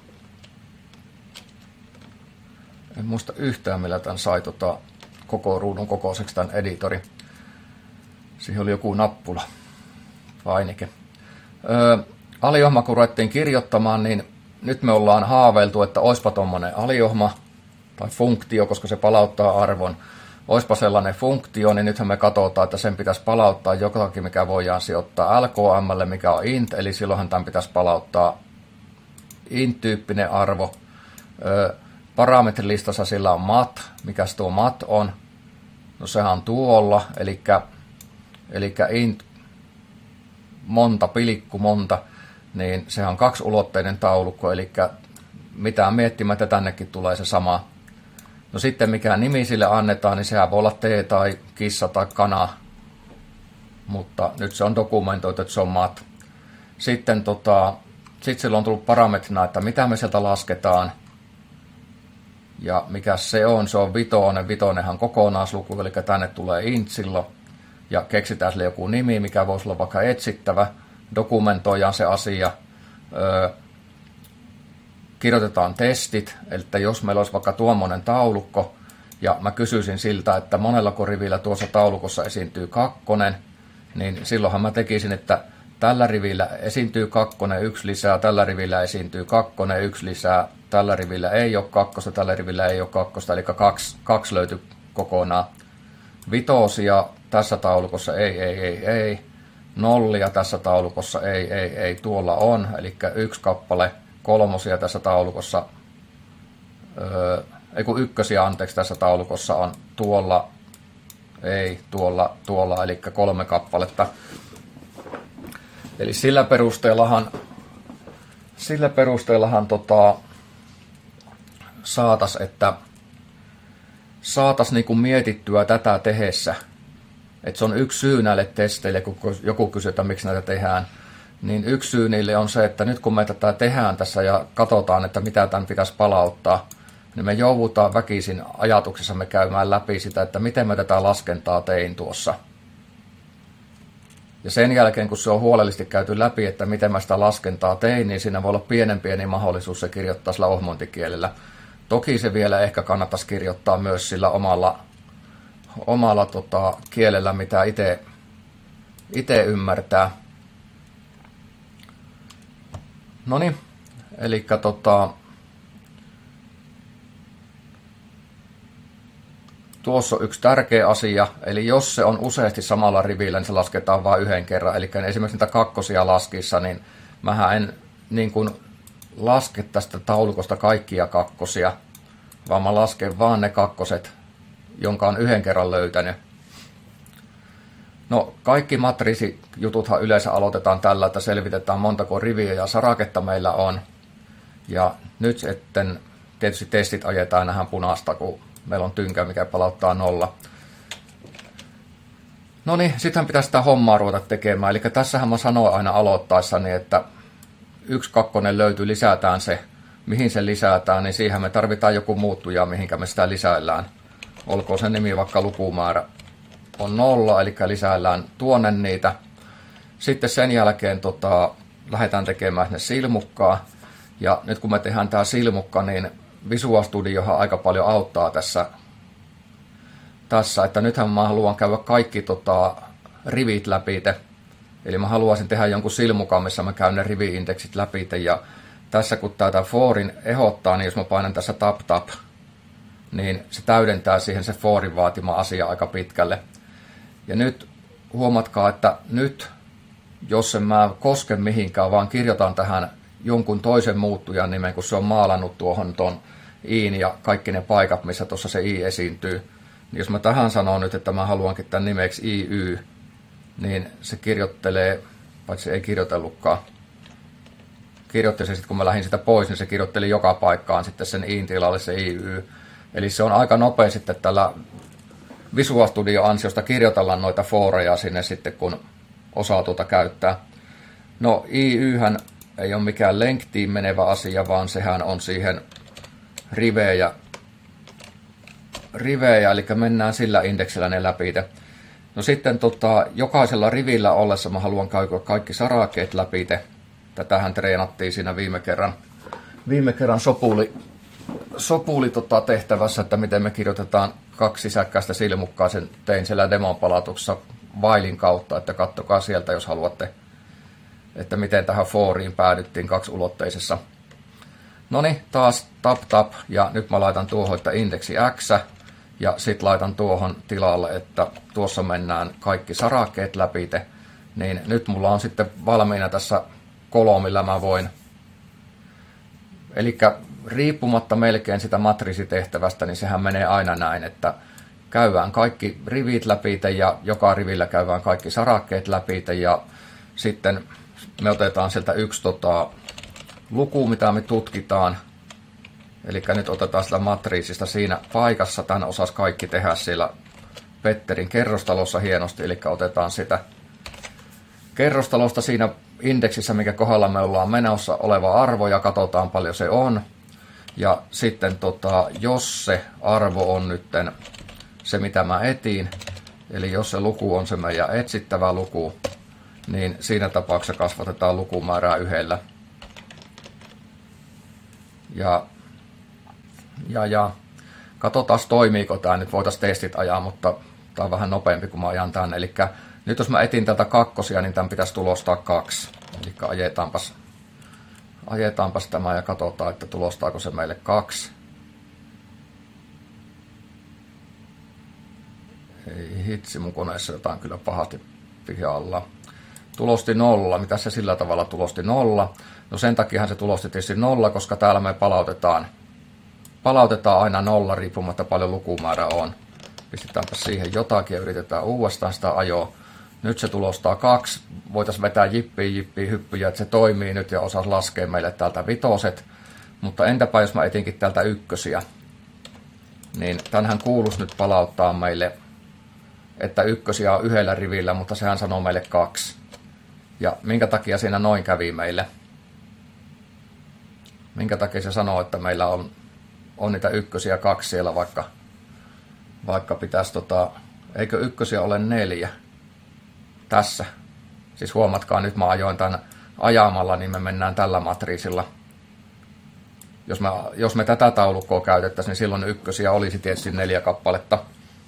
En muista yhtään millä tämän sai koko ruudun kokoiseksi tämän editori. Siihen oli joku nappula, painike. Aliohjelma kun ruvettiin kirjoittamaan, niin nyt me ollaan haaveiltu, että oispa tuommoinen aliohjelma tai funktio, koska se palauttaa arvon. Oispa sellainen funktio, niin nythän me katsotaan, että sen pitäisi palauttaa jotakin, mikä voidaan sijoittaa LKM:lle, mikä on int, eli silloinhan tämän pitäisi palauttaa int-tyyppinen arvo. Parametrilistassa sillä on mat, mikäs tuo mat on? No sehän on tuolla, eli int pilkku monta, niin sehän on kaksiulotteinen taulukko, eli mitään miettimättä tännekin tulee se sama. No sitten mikä nimi sille annetaan, niin sehän voi olla tee tai kissa tai kana, mutta nyt se on dokumentoitu, että se on mat. Sitten sillä on tullut parametrina, että mitä me sieltä lasketaan. Ja mikä se on vitonen. Vitonenhan kokonaisluku, eli tänne tulee int silloin. Ja keksitään sille joku nimi, mikä voisi olla vaikka etsittävä. Dokumentoidaan se asia. Kirjoitetaan testit, eli jos meillä olisi vaikka tuommoinen taulukko, ja mä kysyisin siltä, että monellako rivillä tuossa taulukossa esiintyy 2, niin silloinhan mä tekisin, että tällä rivillä esiintyy 2, 1 lisää, tällä rivillä esiintyy 2, 1 lisää, tällä rivillä ei ole 2, tällä rivillä ei ole 2, eli 2 löytyy kokonaan. Vitosia tässä taulukossa ei. Nollia tässä taulukossa ei, tuolla on, eli 1 kappale. 3 tässä taulukossa, tässä taulukossa on tuolla, ei, tuolla, eli 3 kappaletta. Eli sillä perusteellahan saatas niinku mietittyä tätä tehessä, että se on yksi syy näille testeille, kun joku kysyy, että miksi näitä tehdään, niin yksi syy niille on se, että nyt kun me tätä tehdään tässä ja katsotaan, että mitä tämän pitäisi palauttaa, niin me joudutaan väkisin ajatuksessamme käymään läpi sitä, että miten mä tätä laskentaa tein tuossa. Ja sen jälkeen, kun se on huolellisesti käyty läpi, että miten mä sitä laskentaa tein, niin siinä voi olla pieni mahdollisuus se kirjoittaa sillä ohmontikielellä. Toki se vielä ehkä kannattaisi kirjoittaa myös sillä omalla kielellä, mitä itse ymmärtää. Noniin, eli tuossa on yksi tärkeä asia, eli jos se on useasti samalla rivillä, niin se lasketaan vain yhden kerran. Eli esimerkiksi niitä 2 laskissa, niin mähän en niin kuin laske tästä taulukosta kaikkia 2, vaan mä lasken vaan ne 2, jonka on yhden kerran löytänyt. No, kaikki matriisijututhan yleensä aloitetaan tällä, että selvitetään montako riviä ja saraketta meillä on. Ja nyt sitten tietysti testit ajetaan nähän punaista, kun meillä on tynkä, mikä palauttaa 0. No niin, sittenhän pitää sitä hommaa ruveta tekemään. Eli tässähän mä sanoin aina aloittaessani, että 1, 2 löytyy, lisätään se. Mihin se lisätään, niin siihen me tarvitaan joku muuttuja, mihinkä me sitä lisäillään. Olkoon se nimi vaikka lukumäärä on 0, eli lisäillään tuonne niitä. Sitten sen jälkeen lähdetään tekemään ne silmukkaa. Ja nyt kun me tehdään tämä silmukka, niin Visual Studiohan aika paljon auttaa tässä, että nythän mä haluan käydä kaikki rivit läpi. Eli mä haluaisin tehdä jonkun silmukan, missä mä käyn ne rivi-indeksit läpi. Ja tässä kun tätä forin ehdottaa, niin jos mä painan tässä tap, niin se täydentää siihen se forin vaatima asia aika pitkälle. Ja nyt huomatkaa, että nyt, jos en mä koske mihinkään, vaan kirjoitan tähän jonkun toisen muuttujan nimen, kun se on maalannut tuohon ton iin ja kaikki ne paikat, missä tuossa se i esiintyy. Niin jos mä tähän sanon nyt, että mä haluankin tämän nimeksi IY, niin se kirjoittelee, paitsi ei kirjoitellutkaan. Kirjoitti se sitten, kun mä lähdin sitä pois, niin se kirjoitteli joka paikkaan sitten sen iin tilalle se IY. Eli se on aika nopea sitten tällä Visual Studio ansiosta kirjoitellaan noita foreja sinne sitten, kun osaa käyttää. No IYhän ei ole mikään lengthiin menevä asia, vaan sehän on siihen rivejä, eli mennään sillä indeksillä ne läpi. No sitten jokaisella rivillä ollessa mä haluan käydä kaikki sarakkeet läpi. Tätähän treenattiin siinä viime kerran sopuli tehtävässä, että miten me kirjoitetaan 2 sisäkkäistä silmukkaa. Sen tein siellä demon palautuksessa Vailin kautta, että katsokaa sieltä, jos haluatte, että miten tähän foriin päädyttiin 2-ulotteisessa. Noniin, taas tap, ja nyt mä laitan tuohon, että indeksi X, ja sitten laitan tuohon tilalle, että tuossa mennään kaikki sarakkeet läpi, niin nyt mulla on sitten valmiina tässä kolomilla mä voin. Eli riippumatta melkein sitä matriisitehtävästä, niin sehän menee aina näin, että käydään kaikki rivit läpi ja joka rivillä käydään kaikki sarakkeet läpi ja sitten me otetaan sieltä yksi luku, mitä me tutkitaan. Eli nyt otetaan sitä matriisista siinä paikassa. Tän osasi kaikki tehdä siellä Petterin kerrostalossa hienosti. Eli otetaan sitä kerrostalosta siinä indeksissä, mikä kohdalla me ollaan menossa oleva arvo ja katsotaan paljon se on. Ja sitten jos se arvo on nyt se, mitä mä etin, eli jos se luku on se meidän etsittävä luku, niin siinä tapauksessa kasvatetaan lukumäärää 1. Ja katsotaan toimiiko tämä. Nyt voitaisiin testit ajaa, mutta tämä on vähän nopeampi kuin mä ajan tämän. Eli nyt jos mä etin tätä 2, niin tämän pitäisi tulostaa 2. Eli ajetaanpas tämä ja katsotaan, että tulostaako se meille 2. Ei hitsi, mun koneessa jotain kyllä pahasti pihalla. Tulosti 0. Mitä se sillä tavalla tulosti 0? No sen takiahan se tulosti tietysti 0, koska täällä me palautetaan aina 0 riippumatta paljon lukumäärä on. Pistetäänpä siihen jotakin ja yritetään uudestaan sitä ajoa. Nyt se tulostaa 2. Voitaisiin vetää jippiä hyppyjä, että se toimii nyt ja osaisi laskea meille täältä 5. Mutta entäpä jos mä etinkin täältä 1. Niin tämänhän kuuluisi nyt palauttaa meille, että 1 on 1 rivillä, mutta sehän sanoo meille 2. Ja minkä takia siinä noin kävi meille? Minkä takia se sanoo, että meillä on niitä 1 ja 2 siellä, vaikka pitäisi eikö 1 ole 4? Tässä. Siis huomatkaa, nyt mä ajoin tämän ajamalla, niin me mennään tällä matriisilla. Jos me tätä taulukkoa käytettäisiin, niin silloin 1 olisi tietysti 4 kappaletta.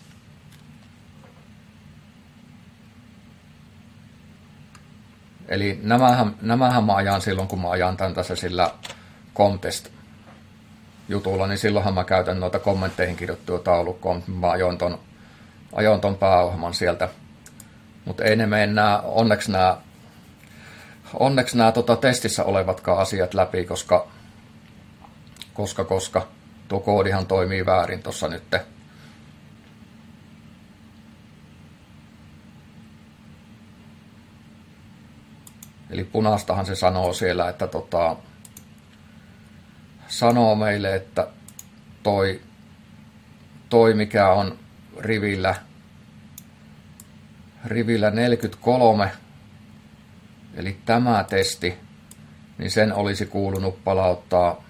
Eli nämähän mä ajan silloin, kun mä ajan tämän tässä sillä contest-jutulla, niin silloinhan mä käytän noita kommentteihin kirjoittua taulukkoon. Mä ajoin ton pääohjelman sieltä. Mutta ei ne mene onneksi nämä testissä olevatkaan asiat läpi, koska tuo koodihan toimii väärin tuossa nyt. Eli punaistahan se sanoo siellä, että sanoo meille, että toi mikä on rivillä 43, eli tämä testi, niin sen olisi kuulunut palauttaa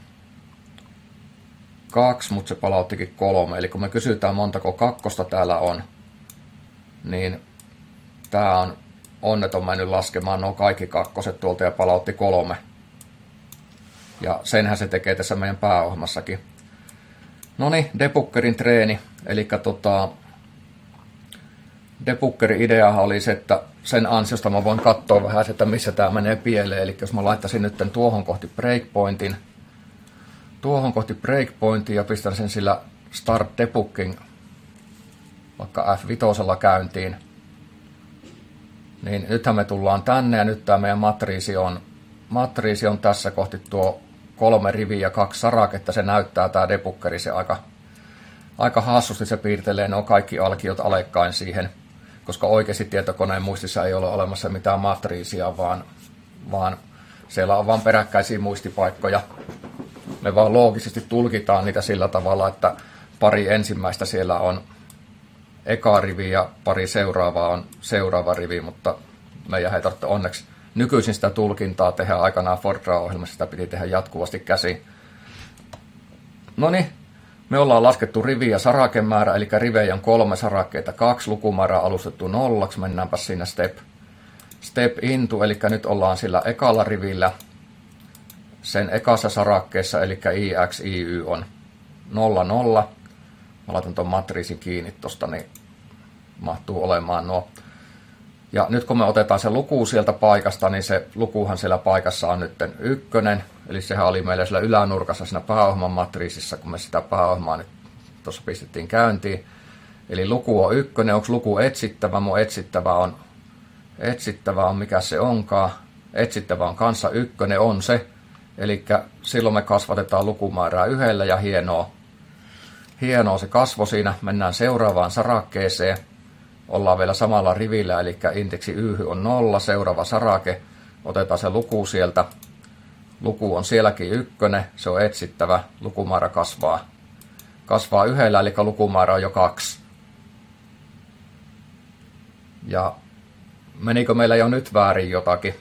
2, mutta se palauttikin 3. Eli kun me kysytään montako 2 täällä on, niin tämä on onneton mennyt laskemaan nuo kaikki 2 tuolta ja palautti 3. Ja senhän se tekee tässä meidän pääohjelmassakin. Noniin, debuggerin treeni, eli debuggerin ideahan oli se, että sen ansiosta mä voin katsoa vähän, että missä tämä menee pieleen. Eli jos mä laittaisin nyt tuohon kohti breakpointin ja pistän sen sillä start debugging vaikka F5 käyntiin, niin nythän me tullaan tänne ja nyt tämä meidän matriisi on tässä kohti tuo 3 riviä ja 2 saraketta. Se näyttää tämä debuggeri se aika hassusti, se piirtelee nuo kaikki alkiot alekkain siihen, koska oikeasti tietokoneen muistissa ei ole olemassa mitään matriisia, vaan siellä on vain peräkkäisiä muistipaikkoja. Me vaan loogisesti tulkitaan niitä sillä tavalla, että pari ensimmäistä siellä on eka rivi ja pari seuraavaa on seuraava rivi, mutta meidän ei tarvitse onneksi nykyisin sitä tulkintaa tehdä. Aikanaan Fortran-ohjelmassa sitä piti tehdä jatkuvasti käsin. Noniin, me ollaan laskettu rivi- ja sarakemäärä, eli rivejä on 3, sarakkeita 2, lukumäärä alustettu 0. Mennäänpä siinä step into, eli nyt ollaan sillä ekalla rivillä. Sen ekassa sarakkeessa, eli IX, IY on 0, 0. Mä laitan tuon matriisin kiinni tosta, niin mahtuu olemaan nuo. Ja nyt kun me otetaan se luku sieltä paikasta, niin se lukuhan siellä paikassa on nyt 1. Eli sehän oli meillä siellä ylänurkassa siinä pääohjelman matriisissa, kun me sitä pääohjelmaa nyt tuossa pistettiin käyntiin. Eli luku on 1. Onko luku etsittävä? Mun etsittävä on mikä se onkaan. Etsittävä on kanssa 1, on se. Eli silloin me kasvatetaan lukumäärää 1 ja hienoa se kasvo siinä. Mennään seuraavaan sarakkeeseen. ollaan vielä samalla rivillä, eli indeksi Y on 0, seuraava sarake, otetaan se luku sieltä. Luku on sielläkin 1, se on etsittävä, lukumäärä kasvaa. Kasvaa 1, eli lukumäärä on jo 2. Ja menikö meillä jo nyt väärin jotakin?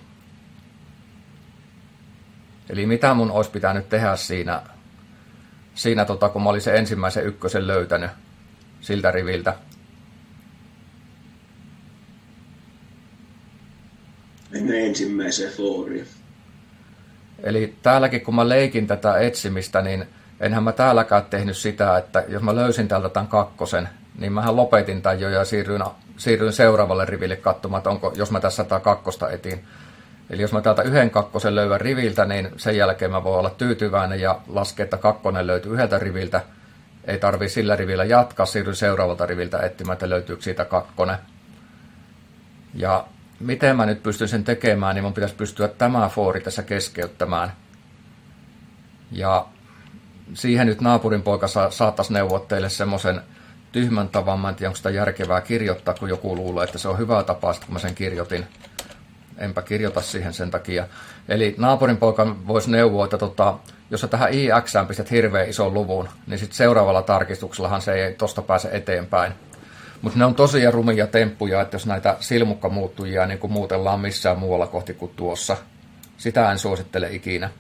Eli mitä mun olisi pitänyt tehdä siinä kun mä olin se ensimmäisen 1 löytänyt siltä riviltä? Mennään ensimmäiseen fooriin. Eli täälläkin kun mä leikin tätä etsimistä, niin enhän mä täälläkään tehnyt sitä, että jos mä löysin täältä tämän 2, niin mähän lopetin tämän jo ja siirryin seuraavalle riville katsomaan, että jos mä tässä tätä 2 etin. Eli jos mä täältä 1 löydän riviltä, niin sen jälkeen mä voin olla tyytyväinen ja laskea, että 2 löytyy 1 riviltä. Ei tarvii sillä rivillä jatkaa, siirryn seuraavalta riviltä etsimään, että löytyykö siitä 2. Ja miten mä nyt pystyn sen tekemään, niin mun pitäisi pystyä tämä foori tässä keskeyttämään. Ja siihen nyt naapurin poika saattaisi neuvoa teille semmoisen tyhmän tavan, mä en tiedä, onko sitä järkevää kirjoittaa, kun joku luulee, että se on hyvä tapa, kun mä sen kirjoitin. Enpä kirjoita siihen sen takia. Eli naapurin poika voisi neuvoa, että jos sä tähän IX:ään pistät hirveän ison luvun, niin sitten seuraavalla tarkistuksellahan se ei tosta pääse eteenpäin. Mutta ne on tosiaan rumia temppuja, että jos näitä silmukkamuuttujia niin kuin muutellaan missään muualla kohti kuin tuossa. Sitä en suosittele ikinä.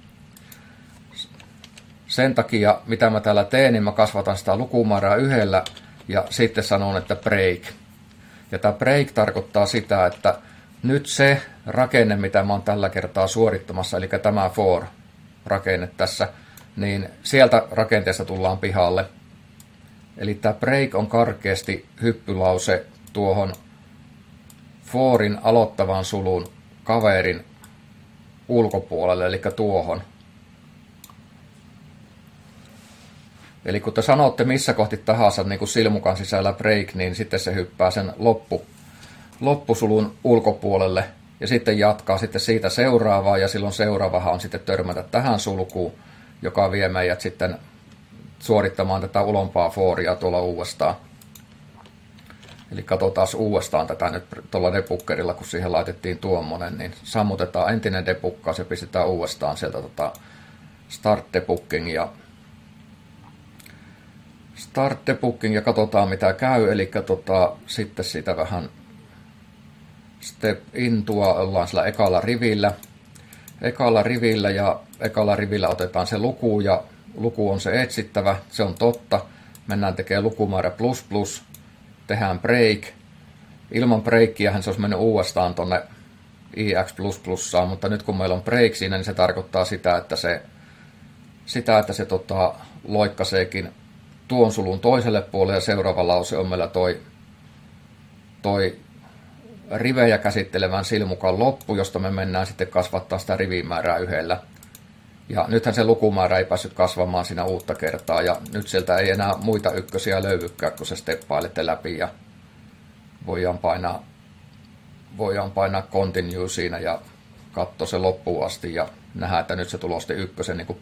Sen takia, mitä mä täällä teen, niin mä kasvatan sitä lukumäärää 1 ja sitten sanon, että break. Ja tämä break tarkoittaa sitä, että nyt se rakenne, mitä mä oon tällä kertaa suorittamassa, eli tämä for-rakenne tässä, niin sieltä rakenteesta tullaan pihalle. Eli tämä break on karkeasti hyppylause tuohon forin aloittavan sulun kaverin ulkopuolelle, eli tuohon. Eli kun te sanotte missä kohti tahansa niin kuin silmukan sisällä break, niin sitten se hyppää sen loppusulun ulkopuolelle ja sitten jatkaa sitten siitä seuraavaa ja silloin seuraavahan on sitten törmätä tähän sulkuun, joka vie meidät sitten suorittamaan tätä ulompaa foria tuolla uudestaan. Eli katsotaan uudestaan tätä nyt tuolla debuggerilla, kun siihen laitettiin tuommoinen, niin sammutetaan entinen debugkaus ja pistetään uudestaan sieltä start debugging ja katsotaan mitä käy, eli sitten siitä vähän step intua, ollaan sillä ekalla rivillä ja ekalla rivillä otetaan se luku ja luku on se etsittävä, se on totta. Mennään tekemään lukumäärä ++, tehdään break. Ilman breakkiähän se olisi mennyt uudestaan tonne IX++, mutta nyt kun meillä on break siinä, niin se tarkoittaa sitä, että se loikkaseekin tuon sulun toiselle puolelle ja seuraava lause on meillä toi rivejä käsittelevän silmukan loppu, josta me mennään sitten kasvattaa sitä rivimäärää 1. Ja nythän se lukumäärä ei päässyt kasvamaan siinä uutta kertaa, ja nyt sieltä ei enää muita 1 löydykään, kun se steppailette läpi, ja voidaan painaa continue siinä ja katsoa se loppuun asti, ja nähdään, että nyt se tulosti 1 niin kuin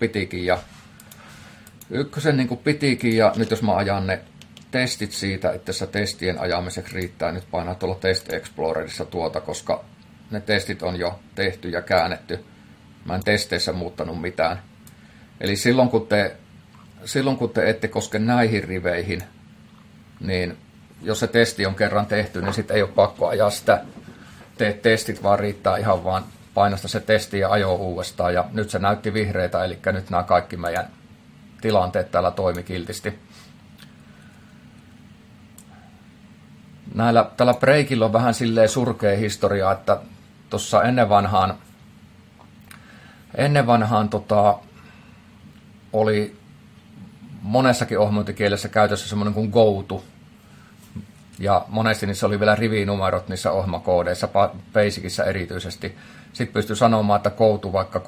pitikin, ja nyt jos mä ajan ne testit siitä, että se testien ajamiseksi riittää nyt painaa tuolla Test Explorerissa koska ne testit on jo tehty ja käännetty. Mä en testeissä muuttanut mitään. Eli silloin kun te ette koske näihin riveihin, niin jos se testi on kerran tehty, niin sitten ei ole pakko ajaa sitä. Teet testit, vaan riittää ihan vaan painasta se testi ja ajo uudestaan. Ja nyt se näytti vihreitä, eli nyt nämä kaikki meidän tilanteet täällä toimi kiltisti. Tällä breakilla on vähän silleen surkea historia, että tuossa ennen vanhaan oli monessakin ohjelmointikielessä käytössä semmoinen kuin goto. Ja monesti niissä oli vielä rivinumerot niissä ohjelmakoodeissa, Basicissa erityisesti. Sitten pystyi sanomaan, että goto vaikka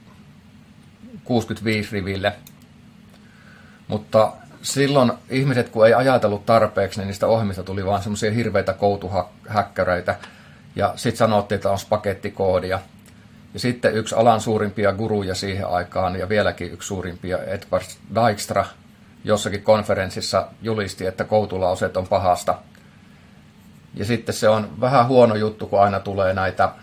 65 riville. Mutta silloin ihmiset, kun ei ajatellut tarpeeksi, niin niistä ohjelmista tuli vaan semmoisia hirveitä goto-häkkäreitä. Ja sitten sanottiin, että on spagettikoodia. Ja sitten yksi alan suurimpia guruja siihen aikaan, ja vieläkin yksi suurimpia, Edward Dijkstra, jossakin konferenssissa julisti, että goto-lauseet on pahasta. Ja sitten se on vähän huono juttu, kun aina tulee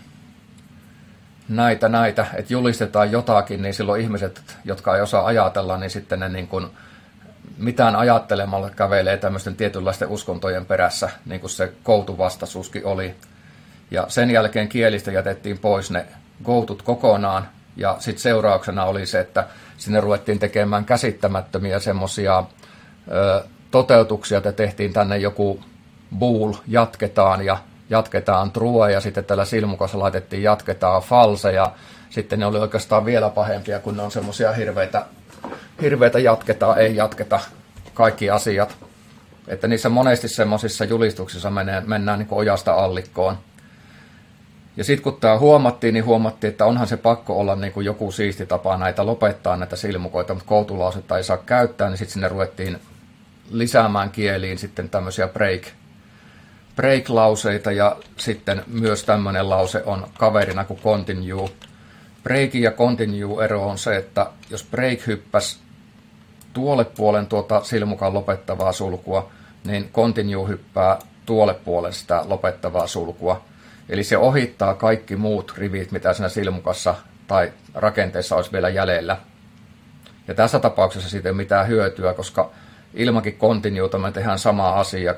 näitä, että julistetaan jotakin, niin silloin ihmiset, jotka ei osaa ajatella, niin sitten ne niin kuin mitään ajattelemalla kävelee tämmöisten tietynlaisten uskontojen perässä, niin kuin se koutuvastaisuuskin oli. Ja sen jälkeen kielistä jätettiin pois ne goutut kokonaan, ja sitten seurauksena oli se, että sinne ruvettiin tekemään käsittämättömiä semmoisia toteutuksia, että tehtiin tänne joku bool, jatketaan true, ja sitten tällä silmukassa laitettiin jatketaan false, ja sitten ne oli oikeastaan vielä pahempia, kun ne on semmoisia hirveitä jatketaan, ei jatketa kaikki asiat. Että niissä monesti semmoisissa julistuksissa mennään niin kuin ojasta allikkoon. Ja sitten kun tämä huomattiin, niin huomattiin, että onhan se pakko olla niin kuin joku siisti tapa näitä lopettaa näitä silmukoita, mutta koutulausetta ei saa käyttää, niin sitten sinne ruvettiin lisäämään kieliin sitten tämmöisiä break-lauseita, ja sitten myös tämmöinen lause on kaverina kuin continue. Breakin ja continue ero on se, että jos break hyppäsi tuolle puolen tuota silmukan lopettavaa sulkua, niin continue hyppää tuolle puolen sitä lopettavaa sulkua. Eli se ohittaa kaikki muut rivit, mitä siinä silmukassa tai rakenteessa olisi vielä jäljellä. Ja tässä tapauksessa siitä ei ole mitään hyötyä, koska ilmankin continuuta me tehdään sama asia,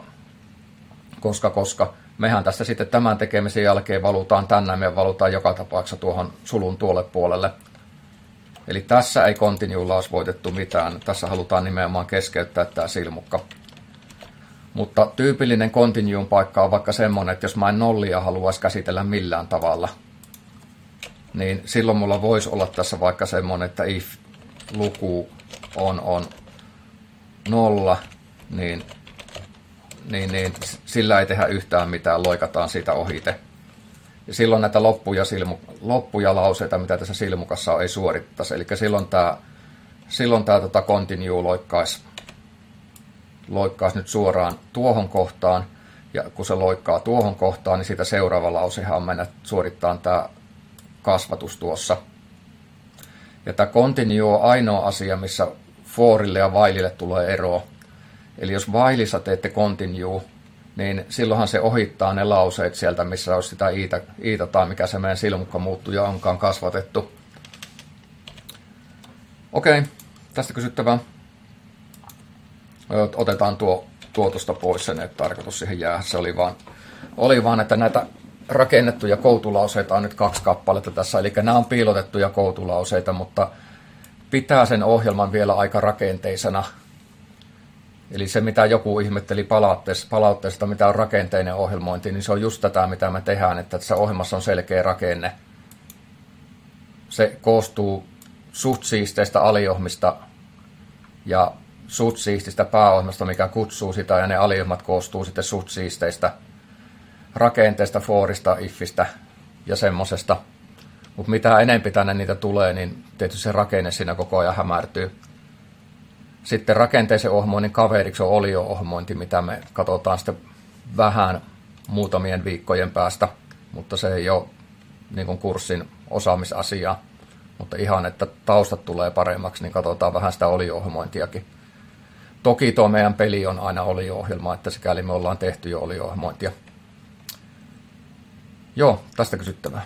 koska mehän tästä sitten tämän tekemisen jälkeen valutaan tänne, me valutaan joka tapauksessa tuohon sulun tuolle puolelle. Eli tässä ei continuella olisi voitettu mitään, tässä halutaan nimenomaan keskeyttää tämä silmukka. Mutta tyypillinen continuum paikka on vaikka semmoinen, että jos mä en nollia haluaisi käsitellä millään tavalla, niin silloin mulla voisi olla tässä vaikka semmoinen, että if luku on 0, niin sillä ei tehdä yhtään mitään, loikataan siitä ohite. Ja silloin näitä loppuja lauseita, mitä tässä silmukassa on, ei suorittaisi. Eli silloin tämä continue loikkaisi nyt suoraan tuohon kohtaan, ja kun se loikkaa tuohon kohtaan, niin siitä seuraava lausehan mennä suorittaa tämä kasvatus tuossa. Ja tämä continue on ainoa asia, missä forille ja whileille tulee ero. Eli jos whileissa teette continue, niin silloinhan se ohittaa ne lauseet sieltä, missä olisi sitä iitä tai mikä se meidän silmukka muuttuja onkaan kasvatettu. Okei, tästä kysyttävää. Otetaan tuo tuosta pois, sen ei tarkoitus siihen jää. Se oli vaan, että näitä rakennettuja koutulauseita on nyt 2 kappaletta tässä. Eli nämä on piilotettuja koutulauseita, mutta pitää sen ohjelman vielä aika rakenteisena. Eli se, mitä joku ihmetteli palautteesta, mitä on rakenteinen ohjelmointi, niin se on just tätä, mitä me tehdään, että tässä ohjelmassa on selkeä rakenne. Se koostuu suht siisteistä aliohmista ja suht siististä pääohjelmasta, mikä kutsuu sitä, ja ne aliohjelmat koostuu sitten suht siisteistä rakenteista, forista, ifistä ja semmosesta. Mutta mitä enempi tänne niitä tulee, niin tietysti se rakenne siinä koko ajan hämärtyy. Sitten rakenteisen ohjelmoinnin kaveriksi on olio-ohjelmointi, mitä me katsotaan sitten vähän muutamien viikkojen päästä, mutta se ei ole niin kuin kurssin osaamisasiaa. Mutta ihan, että taustat tulee paremmaksi, niin katsotaan vähän sitä olio-ohjelmointiakin. Toki tuo meidän peli on aina olio-ohjelma, että sikäli me ollaan tehty jo olio-ohjelmointia. Joo, tästä kysyttävää.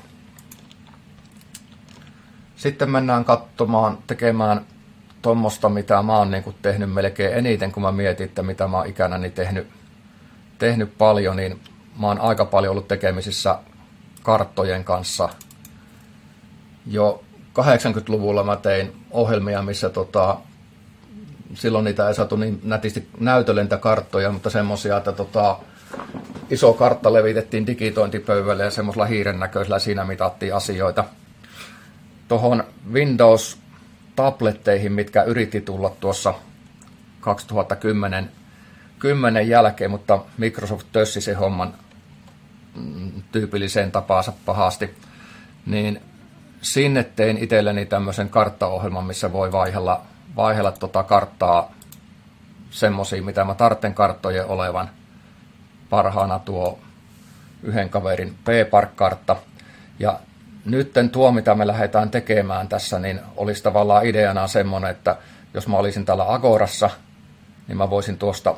Sitten mennään tekemään tuommoista, mitä mä oon niin tehnyt melkein eniten, kun mä mietin, että mitä mä oon ikänäni tehnyt paljon, niin mä oon aika paljon ollut tekemisissä karttojen kanssa. Jo 80-luvulla mä tein ohjelmia, missä silloin niitä ei saatu niin nätisti näytölentäkarttoja, mutta semmoisia, että iso kartta levitettiin digitointipöydälle ja semmoisella hiiren näköisellä siinä mitattiin asioita. Tuohon Windows-tabletteihin, mitkä yritti tulla tuossa 2010 jälkeen, mutta Microsoft tössi sen homman tyypilliseen tapaansa pahasti, niin sinne tein itselleni tämmöisen karttaohjelman, missä voi vaihella karttaa semmosia, mitä mä tarvitsen karttojen olevan. Parhaana tuo yhden kaverin P-Park-kartta. Ja nytten tuo, mitä me lähdetään tekemään tässä, niin olisi tavallaan ideana semmoinen, että jos mä olisin täällä Agorassa, niin mä voisin tuosta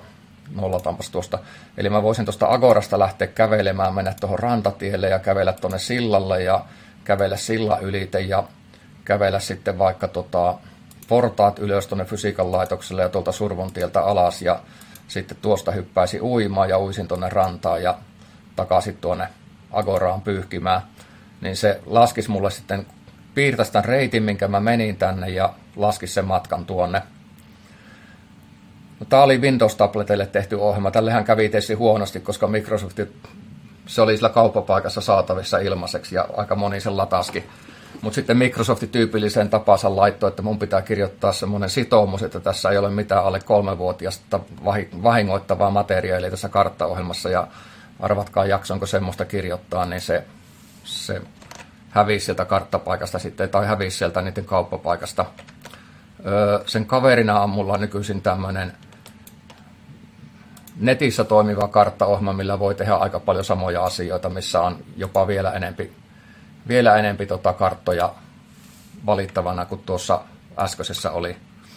nollataanpas tuosta. Eli mä voisin tuosta Agorasta lähteä kävelemään, mennä tuohon rantatielle ja kävellä tuonne sillalle ja kävellä sillan ylite ja kävellä sitten vaikka portaat ylös tuonne fysiikan laitokselle ja tuolta Survontieltä alas ja sitten tuosta hyppäisi uimaan ja uisin tuonne rantaan ja takaisin tuonne Agoraan pyyhkimään. Niin se laskisi mulle sitten, piirtäisi tämän reitin, minkä mä menin tänne ja laskisi sen matkan tuonne. No, tämä oli Windows-tableteille tehty ohjelma. Tällehän kävi tietysti huonosti, koska Microsoft, se oli sillä kauppapaikassa saatavissa ilmaiseksi ja aika moni sen lataski. Mutta sitten Microsoft tyypilliseen tapansa laittoi, että mun pitää kirjoittaa semmoinen sitoumus, että tässä ei ole mitään alle 3-vuotiaasta vahingoittavaa materiaalia tässä karttaohjelmassa. Ja arvatkaa jaksoinko semmoista kirjoittaa, niin se hävisi sieltä karttapaikasta sitten, tai hävisi sieltä niiden kauppapaikasta. Sen kaverina on mulla nykyisin tämmöinen netissä toimiva karttaohjelma, millä voi tehdä aika paljon samoja asioita, missä on jopa vielä enempi karttoja valittavana kuin tuossa äskeisessä oli.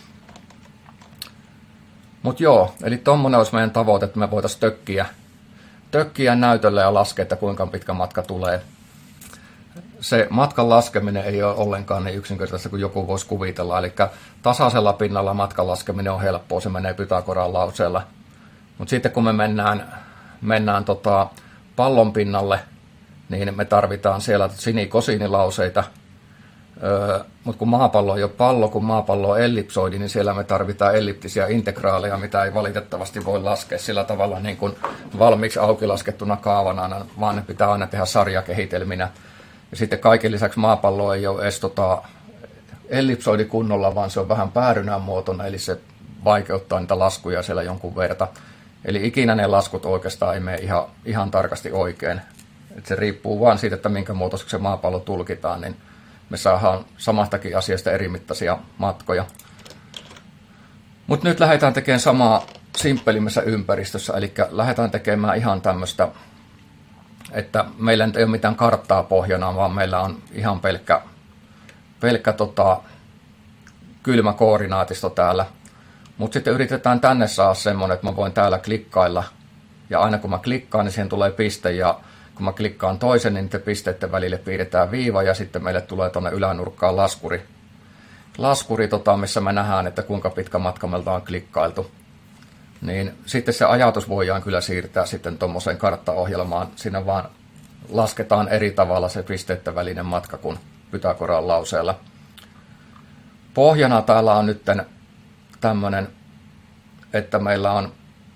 Mutta joo, eli tuommoinen olisi meidän tavoite, että me voitaisiin tökkiä näytölle ja laskea, että kuinka pitkä matka tulee. Se matkan laskeminen ei ole ollenkaan niin yksinkertaista kuin joku voisi kuvitella. Eli tasaisella pinnalla matkan laskeminen on helppoa, se menee Pythagoran lauseella. Mutta sitten kun me mennään pallon pinnalle, niin me tarvitaan siellä sini-kosiinilauseita. Mutta kun maapallo ei ole pallo, kun maapallo on ellipsoidi, niin siellä me tarvitaan elliptisiä integraaleja, mitä ei valitettavasti voi laskea sillä tavalla niin kuin valmiiksi auki laskettuna kaavana, vaan ne pitää aina tehdä sarjakehitelminä. Ja sitten kaiken lisäksi maapallo ei ole edes ellipsoidi kunnolla, vaan se on vähän päärynän muotoinen, eli se vaikeuttaa niitä laskuja siellä jonkun verta. Eli ikinä ne laskut oikeastaan ei mene ihan tarkasti oikein. Et se riippuu vain siitä, että minkä muotoiseksi se maapallo tulkitaan, niin me saadaan samastakin asiasta eri mittaisia matkoja. Mutta nyt lähdetään tekemään samaa simppelimmässä ympäristössä, eli lähdetään tekemään ihan tämmöistä, että meillä ei ole mitään karttaa pohjana, vaan meillä on ihan pelkkä kylmä koordinaatisto täällä. Mutta sitten yritetään tänne saada semmoinen, että mä voin täällä klikkailla, ja aina kun mä klikkaan, niin siihen tulee piste, ja kun mä klikkaan toisen, niin pisteiden välille piirretään viiva, ja sitten meille tulee tuonne ylänurkkaan laskuri, missä me nähdään, että kuinka pitkä matka meiltä on klikkailtu. Niin sitten se ajatus voidaan kyllä siirtää sitten tuommoiseen karttaohjelmaan. Siinä vaan lasketaan eri tavalla se pisteiden välinen matka kuin Pythagoran lauseella. Pohjana täällä on nyt tämmöinen, että meillä on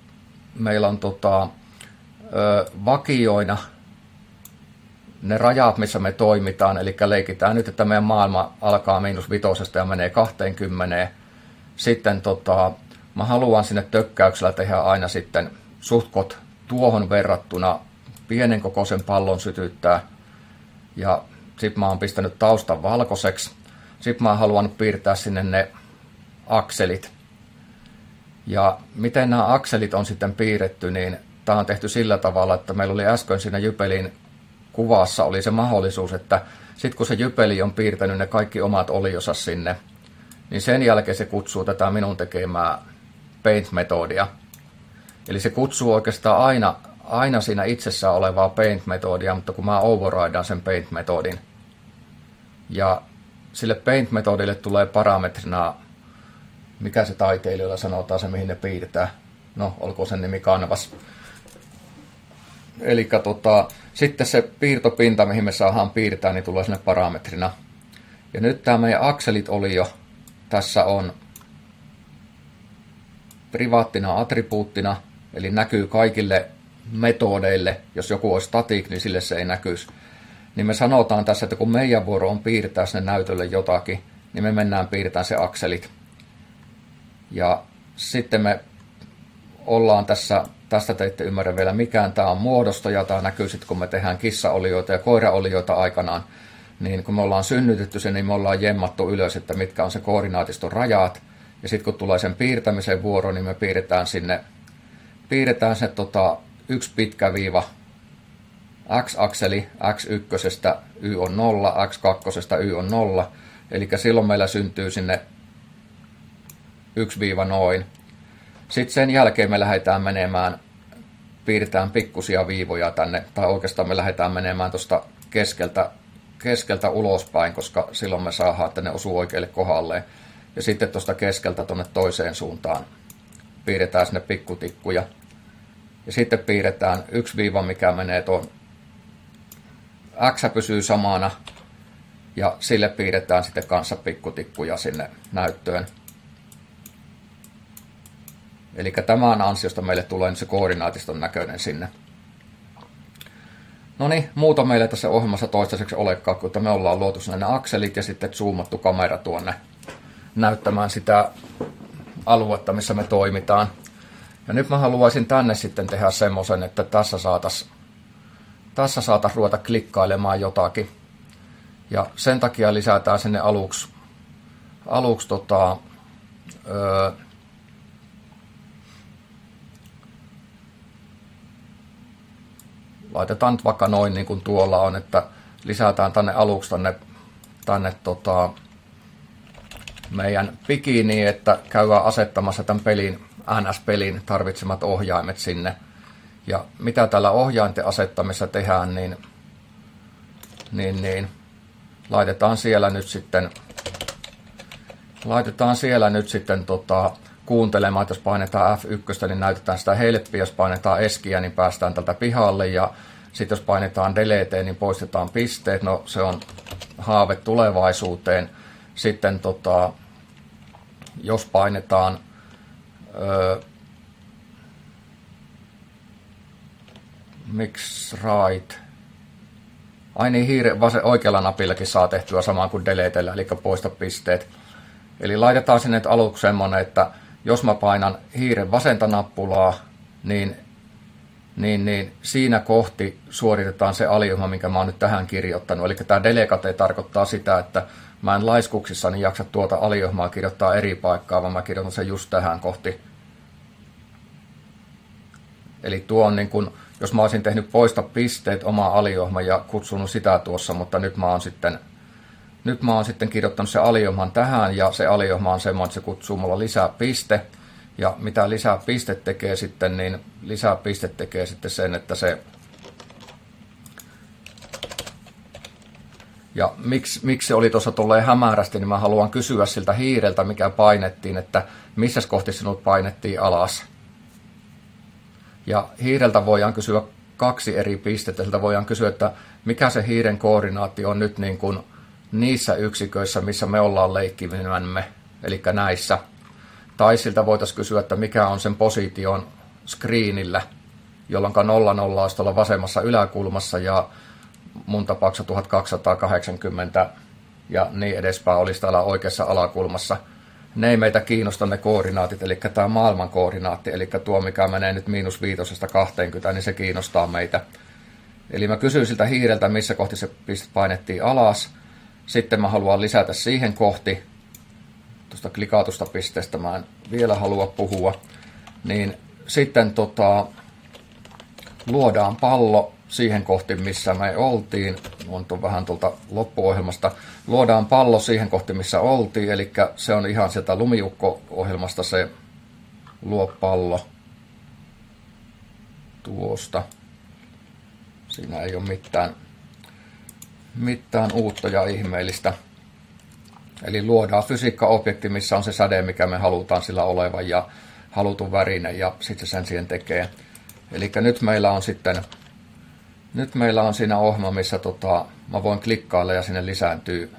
vakioina ne rajat, missä me toimitaan. Eli leikitään nyt, että meidän maailma alkaa -5 ja menee 20. Sitten mä haluan sinne tökkäyksellä tehdä aina sitten suhtkot tuohon verrattuna pienen kokoisen pallon sytyttää. Ja sitten mä oon pistänyt taustan valkoiseksi. Sitten mä oon halunnut piirtää sinne ne akselit. Ja miten nämä akselit on sitten piirretty, niin tämä on tehty sillä tavalla, että meillä oli äsken siinä Jypelin kuvassa oli se mahdollisuus, että sitten kun se Jypeli on piirtänyt ne kaikki omat oliosas sinne, niin sen jälkeen se kutsuu tätä minun tekemää Paint-metodia. Eli se kutsuu oikeastaan aina siinä itsessään olevaa Paint-metodia, mutta kun mä overridaan sen Paint-metodin. Ja sille Paint-metodille tulee parametrina, mikä se taiteilijoilla sanotaan, se mihin ne piirtää. No, olkoon sen nimi Canvas. Eli sitten se piirtopinta, mihin me saadaan piirtää, niin tulee sinne parametrina. Ja nyt tämä meidän akselit oli jo, tässä on privaattina attribuuttina, eli näkyy kaikille metodeille. Jos joku olisi static, niin sille se ei näkyisi. Niin me sanotaan tässä, että kun meidän vuoro on piirtää sinne näytölle jotakin, niin me mennään piirtämään se akselit. Ja sitten me ollaan tästä te ette ymmärrä vielä mikään, tämä on muodostoja, tämä näkyy sitten kun me tehdään kissaolioita ja koiraolioita aikanaan, niin kun me ollaan synnytetty sen, niin me ollaan jemmattu ylös, että mitkä on se koordinaatiston rajat, ja sitten kun tulee sen piirtämisen vuoro, niin me piirretään se yksi pitkä viiva x-akseli, x1 y on 0, x2 y on 0, eli silloin meillä syntyy sinne 1 viiva noin. Sitten sen jälkeen me lähdetään menemään, piirretään pikkusia viivoja tänne, tai oikeastaan me lähdetään menemään tuosta keskeltä ulospäin, koska silloin me saadaan, että ne osuu oikealle kohdalle. Ja sitten tuosta keskeltä tuonne toiseen suuntaan piirretään sinne pikkutikkuja. Ja sitten piirretään yksi viiva, mikä menee tuon X pysyy samana. Ja sille piirretään sitten kanssa pikkutikkuja sinne näyttöön. Eli tämän ansiosta meille tulee nyt se koordinaatiston näköinen sinne. No niin, muuta meillä tässä ohjelmassa toistaiseksi olekaan, kun me ollaan luotu sinne ne akselit ja sitten zoomattu kamera tuonne näyttämään sitä aluetta, missä me toimitaan. Ja nyt mä haluaisin tänne sitten tehdä semmoisen, että tässä saataisiin ruveta klikkailemaan jotakin. Ja sen takia lisätään sinne aluksi laitetaan nyt vaikka noin niin kuin tuolla on, että lisätään tänne aluksi tänne meidän bikiniin, että käydään asettamassa tämän NS-pelin tarvitsemat ohjaimet sinne. Ja mitä tällä ohjainten asettamisessa tehdään, niin laitetaan siellä nyt sitten kuuntelemaan, että jos painetaan F1, niin näytetään sitä helppiä, jos painetaan eskiä, niin päästään tältä pihalle, ja sitten jos painetaan delete, niin poistetaan pisteet, no se on haave tulevaisuuteen. Sitten jos painetaan mix right, ai niin, oikealla napillakin saa tehtyä samaan kuin deletellä, eli poista pisteet. Eli laitetaan sinne aluksi semmoinen, että jos mä painan hiiren vasenta nappulaa, niin siinä kohti suoritetaan se aliohjelma, minkä mä oon nyt tähän kirjoittanut. Eli tämä delegate tarkoittaa sitä, että mä en laiskuksissani jaksa tuota aliohjelmaa kirjoittaa eri paikkaa, vaan mä kirjoitan sen just tähän kohti. Eli tuo on niin kuin, jos mä olisin tehnyt poista pisteet oma aliohjelma ja kutsunut sitä tuossa, mutta nyt mä oon sitten kirjoittanut se aliohjelman tähän, ja se aliohjelma on semmoinen, että se kutsuu mulla lisää piste. Ja mitä lisää piste tekee sitten, niin lisää piste tekee sitten sen, että se... Ja miksi se oli tuossa tolleen hämärästi, niin mä haluan kysyä siltä hiireltä, mikä painettiin, että missä kohti sinut painettiin alas. Ja hiireltä voidaan kysyä 2 eri pistettä. Siltä voidaan kysyä, että mikä se hiiren koordinaatti on nyt niin kuin niissä yksiköissä, missä me ollaan leikkimämme, eli näissä. Tai siltä voitaisiin kysyä, että mikä on sen position screenillä, jolloin 00 olisi tuolla vasemmassa yläkulmassa ja mun tapauksessa 1280 ja niin edespäin olisi täällä oikeassa alakulmassa. Ne ei meitä kiinnosta ne koordinaatit, eli tämä maailman koordinaatti, eli tuo mikä menee nyt -5-20, niin se kiinnostaa meitä. Eli mä kysyin siltä hiireltä, missä kohti se piste painettiin alas. Sitten mä haluan lisätä siihen kohti, tuosta klikatusta pisteestä mä en vielä halua puhua, niin sitten luodaan pallo siihen kohti, missä me oltiin. On vähän tuolta loppuohjelmasta. Luodaan pallo siihen kohti, missä oltiin, eli se on ihan sieltä Lumiukko-ohjelmasta se luo pallo tuosta. Siinä ei ole mitään uutta ja ihmeellistä. Eli luodaan fysiikkaobjekti, missä on se säde, mikä me halutaan sillä olevan ja halutun värinen, ja sitten se sen siihen tekee. Eli nyt meillä on siinä ohjelma, missä mä voin klikkailla ja sinne lisääntyy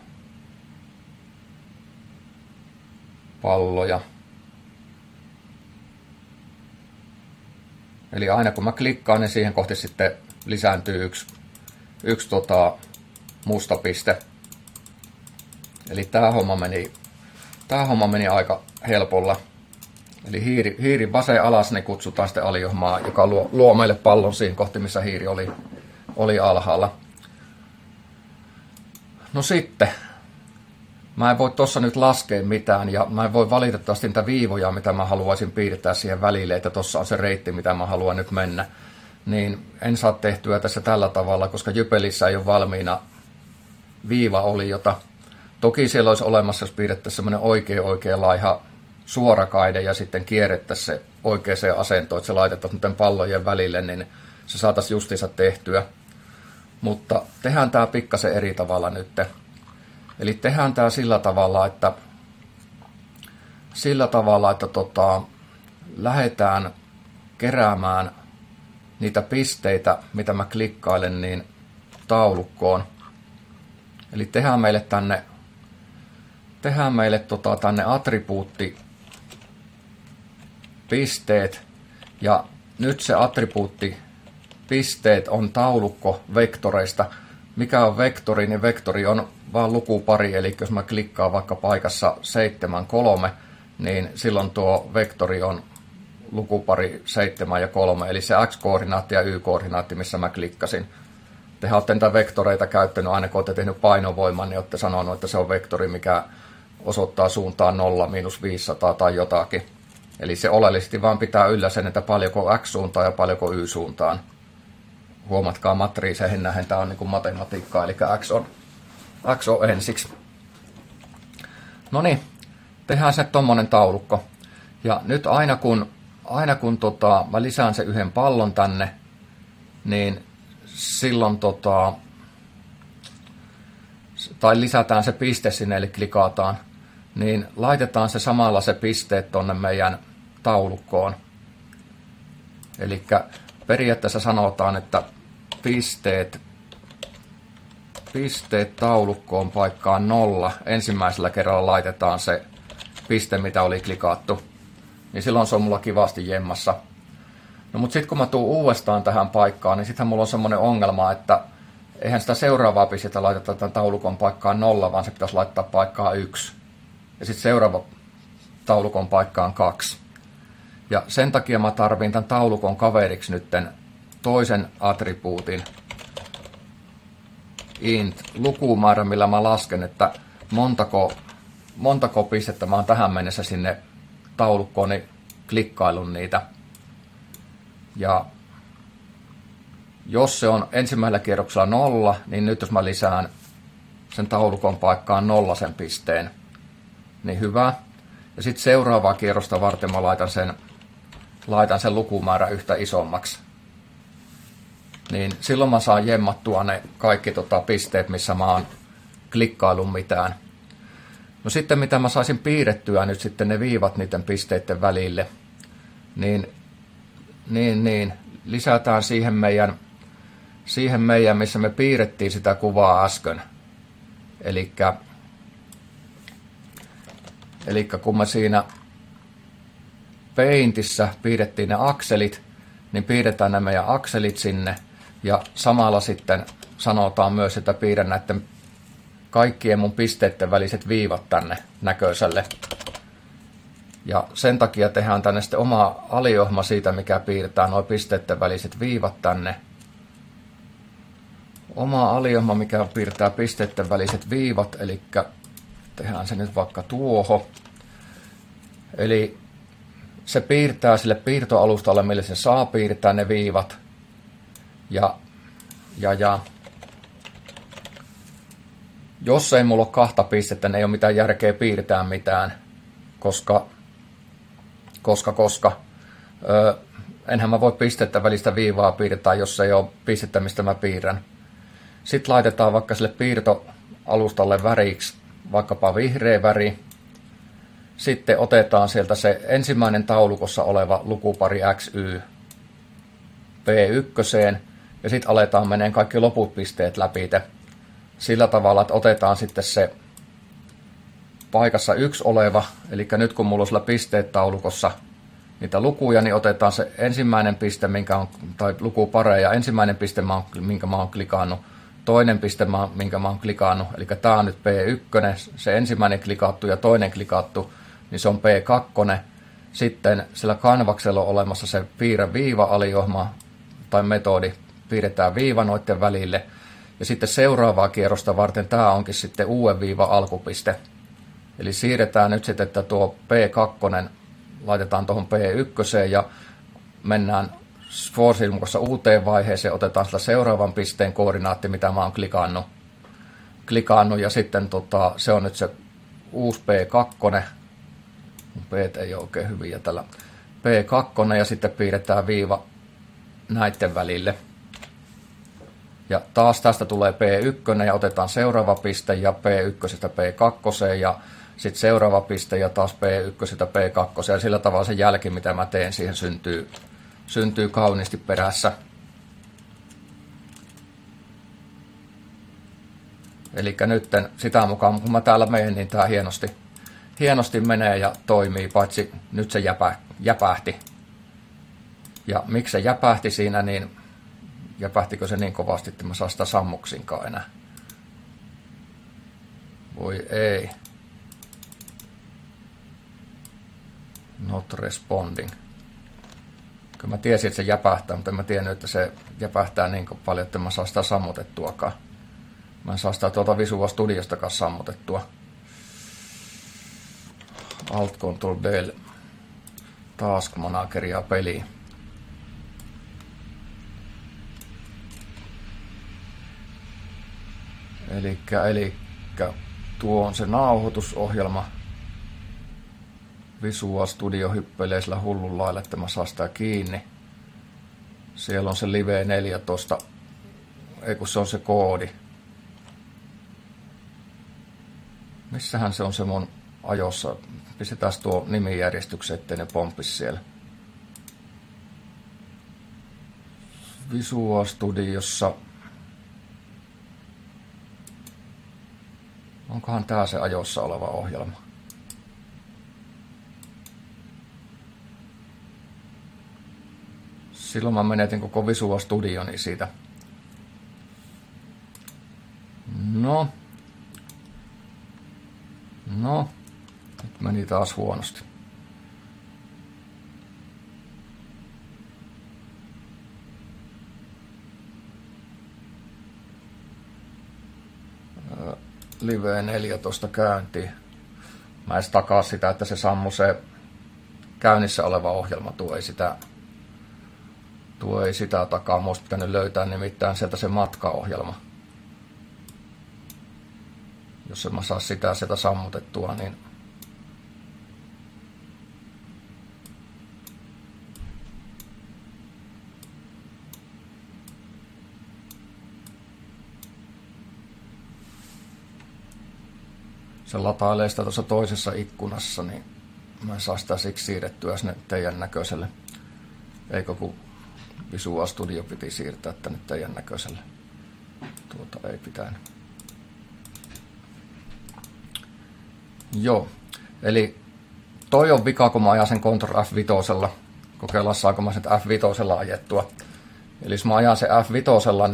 palloja. Eli aina kun mä klikkaan, niin siihen kohti sitten lisääntyy yksi musta piste. Eli tämä homma meni aika helpolla. Eli hiiri vasen alas, niin kutsutaan sitten aliohjelmaa, joka luo meille pallon siihen kohti, missä hiiri oli alhaalla. No sitten, mä en voi tuossa nyt laskea mitään, ja mä en voi valitettavasti niitä viivoja, mitä mä haluaisin piirtää siihen välille, että tuossa on se reitti, mitä mä haluan nyt mennä. Niin en saa tehtyä tässä tällä tavalla, koska Jypelissä ei ole valmiina viivaoliota. Toki siellä olisi olemassa, jos piirrettäisiin semmoinen oikein laiha suorakaide ja sitten kierrettäisiin se oikeaan asentoon, että se laitetaan pallojen välille, niin se saataisiin justiinsa tehtyä. Mutta tehdään tämä pikkasen eri tavalla nyt. Eli tehdään tämä sillä tavalla, että lähdetään keräämään niitä pisteitä, mitä mä klikkailen, niin taulukkoon. Eli tehdään meille tänne attribuuttipisteet, ja nyt se attribuuttipisteet on taulukko vektoreista. Mikä on vektori, niin vektori on vaan lukupari, eli jos mä klikkaan vaikka paikassa 7, 3, niin silloin tuo vektori on lukupari 7 ja 3, eli se x-koordinaatti ja y-koordinaatti, missä mä klikkasin. Te olette näitä vektoreita käyttänyt, aina kun olette tehnyt painovoiman, niin olette sanonut, että se on vektori, mikä osoittaa suuntaan 0, -500 tai jotakin. Eli se oleellisesti vaan pitää yllä sen, että paljonko x-suuntaan ja paljonko y-suuntaan. Huomatkaa matriiseihin nähden, tämä on niin kuin matematiikkaa, eli x on ensiksi. No niin, tehdään se tommonen taulukko. Ja nyt aina kun mä lisään sen yhden pallon tänne, niin silloin tai lisätään se piste sinne, eli klikataan, niin laitetaan se samalla se pisteet tonne meidän taulukkoon. Eli periaatteessa sanotaan, että pisteet taulukkoon paikkaan 0. Ensimmäisellä kerralla laitetaan se piste, mitä oli klikattu. Niin silloin se on mulla kivasti jemmassa. No mutta sitten kun mä tuun uudestaan tähän paikkaan, niin sittenhän mulla on semmoinen ongelma, että eihän sitä seuraavaa pistettä laiteta tämän taulukon paikkaan 0, vaan se pitäisi laittaa paikkaan 1. Ja sitten seuraava taulukon paikkaan 2. Ja sen takia mä tarvin tämän taulukon kaveriksi nytten toisen attribuutin int lukumäärä, millä mä lasken, että montako pistettä mä oon tähän mennessä sinne taulukkooni klikkailun niitä. Ja jos se on ensimmäisellä kierroksella 0, niin nyt jos mä lisään sen taulukon paikkaan 0 sen pisteen, niin hyvä. Ja sitten seuraavaa kierrosta varten mä laitan sen lukumäärä yhtä isommaksi. Niin silloin mä saan jemmattua ne kaikki pisteet, missä mä oon klikkailun mitään. No sitten mitä mä saisin piirrettyä nyt sitten ne viivat niiden pisteiden välille, niin lisätään siihen meidän, missä me piirrettiin sitä kuvaa äsken. Elikkä kun me siinä Paintissa piirrettiin ne akselit, niin piirretään ne meidän akselit sinne, ja samalla sitten sanotaan myös, että piirrän näiden kaikkien mun pisteiden väliset viivat tänne näköiselle. Ja sen takia tehdään tänne sitten oma aliohma siitä, mikä piirtää nuo pisteiden väliset viivat tänne. Oma aliohma, mikä piirtää pisteiden väliset viivat, eli tehdään se nyt vaikka tuohon. Eli se piirtää sille piirtoalustalle, millä se saa piirtää ne viivat. Ja jos ei mulla ole 2 pistettä, niin ei ole mitään järkeä piirtää mitään, koska enhän mä voi pistettä välistä viivaa piirtää, jos ei ole pistettä, mistä mä piirrän. Sitten laitetaan vaikka sille piirtoalustalle väriksi vaikkapa vihreä väri. Sitten otetaan sieltä se ensimmäinen taulukossa oleva lukupari XY P1, ja sitten aletaan meneen kaikki loput pisteet läpi sillä tavalla, että otetaan sitten se paikassa 1 oleva, eli nyt kun mulla on sillä pisteet taulukossa niitä lukuja, niin otetaan se ensimmäinen piste, tai lukupareja, ensimmäinen piste, minkä mä oon klikannut, toinen piste, minkä mä oon klikannut, eli tää on nyt P1, se ensimmäinen klikattu ja toinen klikattu, niin se on P2. Sitten sillä kanvaksella on olemassa se piirrä viiva-aliohma tai metodi, piirretään viiva noiden välille. Ja sitten seuraavaa kierrosta varten tämä onkin sitten uuden viiva alkupiste. Eli siirretään nyt sitten, että tuo P2 laitetaan tuohon P1 ja mennään for-silmukossa uuteen vaiheeseen, otetaan sillä seuraavan pisteen koordinaatti, mitä mä oon klikannut ja sitten se on nyt se uusi P2. P ei ole oikein hyviä tällä. P2 ja sitten piirretään viiva näiden välille. Ja taas tästä tulee P1 ja otetaan seuraava piste ja P1 P2 ja sitten seuraava piste ja taas P1 P2 ja sillä tavalla se jälki, mitä mä teen, siihen syntyy kauniisti perässä. Eli nyt sitä mukaan, kun mä täällä menen, niin tää hienosti menee ja toimii, paitsi nyt se jäpähti. Ja miksi se jäpähti siinä, niin jäpähtikö se niin kovasti, että mä saa sitä sammuksinkaan enää? Voi ei. Not responding. Kyllä mä tiesin, että se jäpähtää, mutta en mä tiennyt, että se jäpähtää niin paljon, että mä saa sitä sammutettuakaan. Mä en saa sitä tuolta Visual Studiostakaan sammutettua. Alt Control Del. Task Manageria peliin. Elikkä tuo on se nauhoitusohjelma. Visual Studio hyppelee sillä hullun lailla, että mä saan sitä kiinni. Siellä on se Live 14. Ei kun se on se koodi. Missähän se on se mun ajossa? Pistetään tuo nimijärjestykseen, ettei ne pomppisi siellä. Visual Studiossa. Onkohan tää se ajossa oleva ohjelma? Silloin mä menetin koko Visual Studioni siitä. No, nyt meni taas huonosti. Live 14 käyntiin. Mä edes takaa sitä, että se sammu se käynnissä oleva ohjelma. Tuo ei sitä takaa. Musta pitänyt löytää nimittäin sieltä se matkaohjelma. Jos en mä saa sitä sieltä sammutettua, niin se latailee sitä tuossa toisessa ikkunassa, niin mä en saa sitä siksi siirrettyä sinne teidän näköiselle. Eikö kun Visual Studio piti siirtää tänne teidän näköiselle. Tuota ei pitänyt. Joo, eli toi on vika, kun mä ajan sen Ctrl F5. Kokeillaan, saanko mä sen F5 ajettua. Eli jos mä ajan sen F5,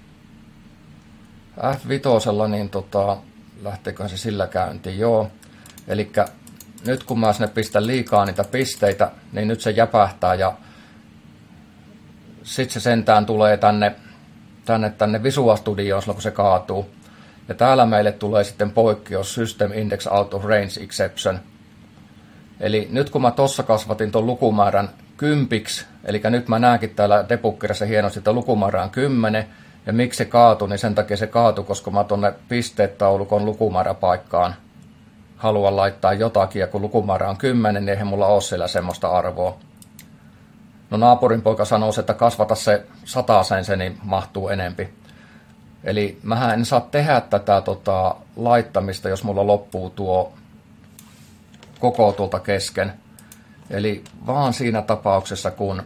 niin lähteeköhän se sillä käyntiin? Joo. Eli nyt kun mä sinne pistän liikaa niitä pisteitä, niin nyt se jäpähtää ja sitten se sentään tulee tänne Visual Studioon, kun se kaatuu. Ja täällä meille tulee sitten poikkeus System Index Out of Range Exception. Eli nyt kun mä tossa kasvatin ton lukumäärän 10, eli nyt mä näenkin täällä debuggerissa hienosti, että lukumäärä on 10, ja miksi se kaatui, niin sen takia se kaatui, koska mä tonne pisteet-taulukon lukumääräpaikkaan haluan laittaa jotakin, ja kun lukumäärä on 10, niin eihän mulla ole siellä semmoista arvoa. No naapurin poika sanoo, että kasvata se 100 se, niin mahtuu enempi. Eli mähän en saa tehdä tätä laittamista, jos mulla loppuu tuo koko tuolta kesken. Eli vaan siinä tapauksessa, kun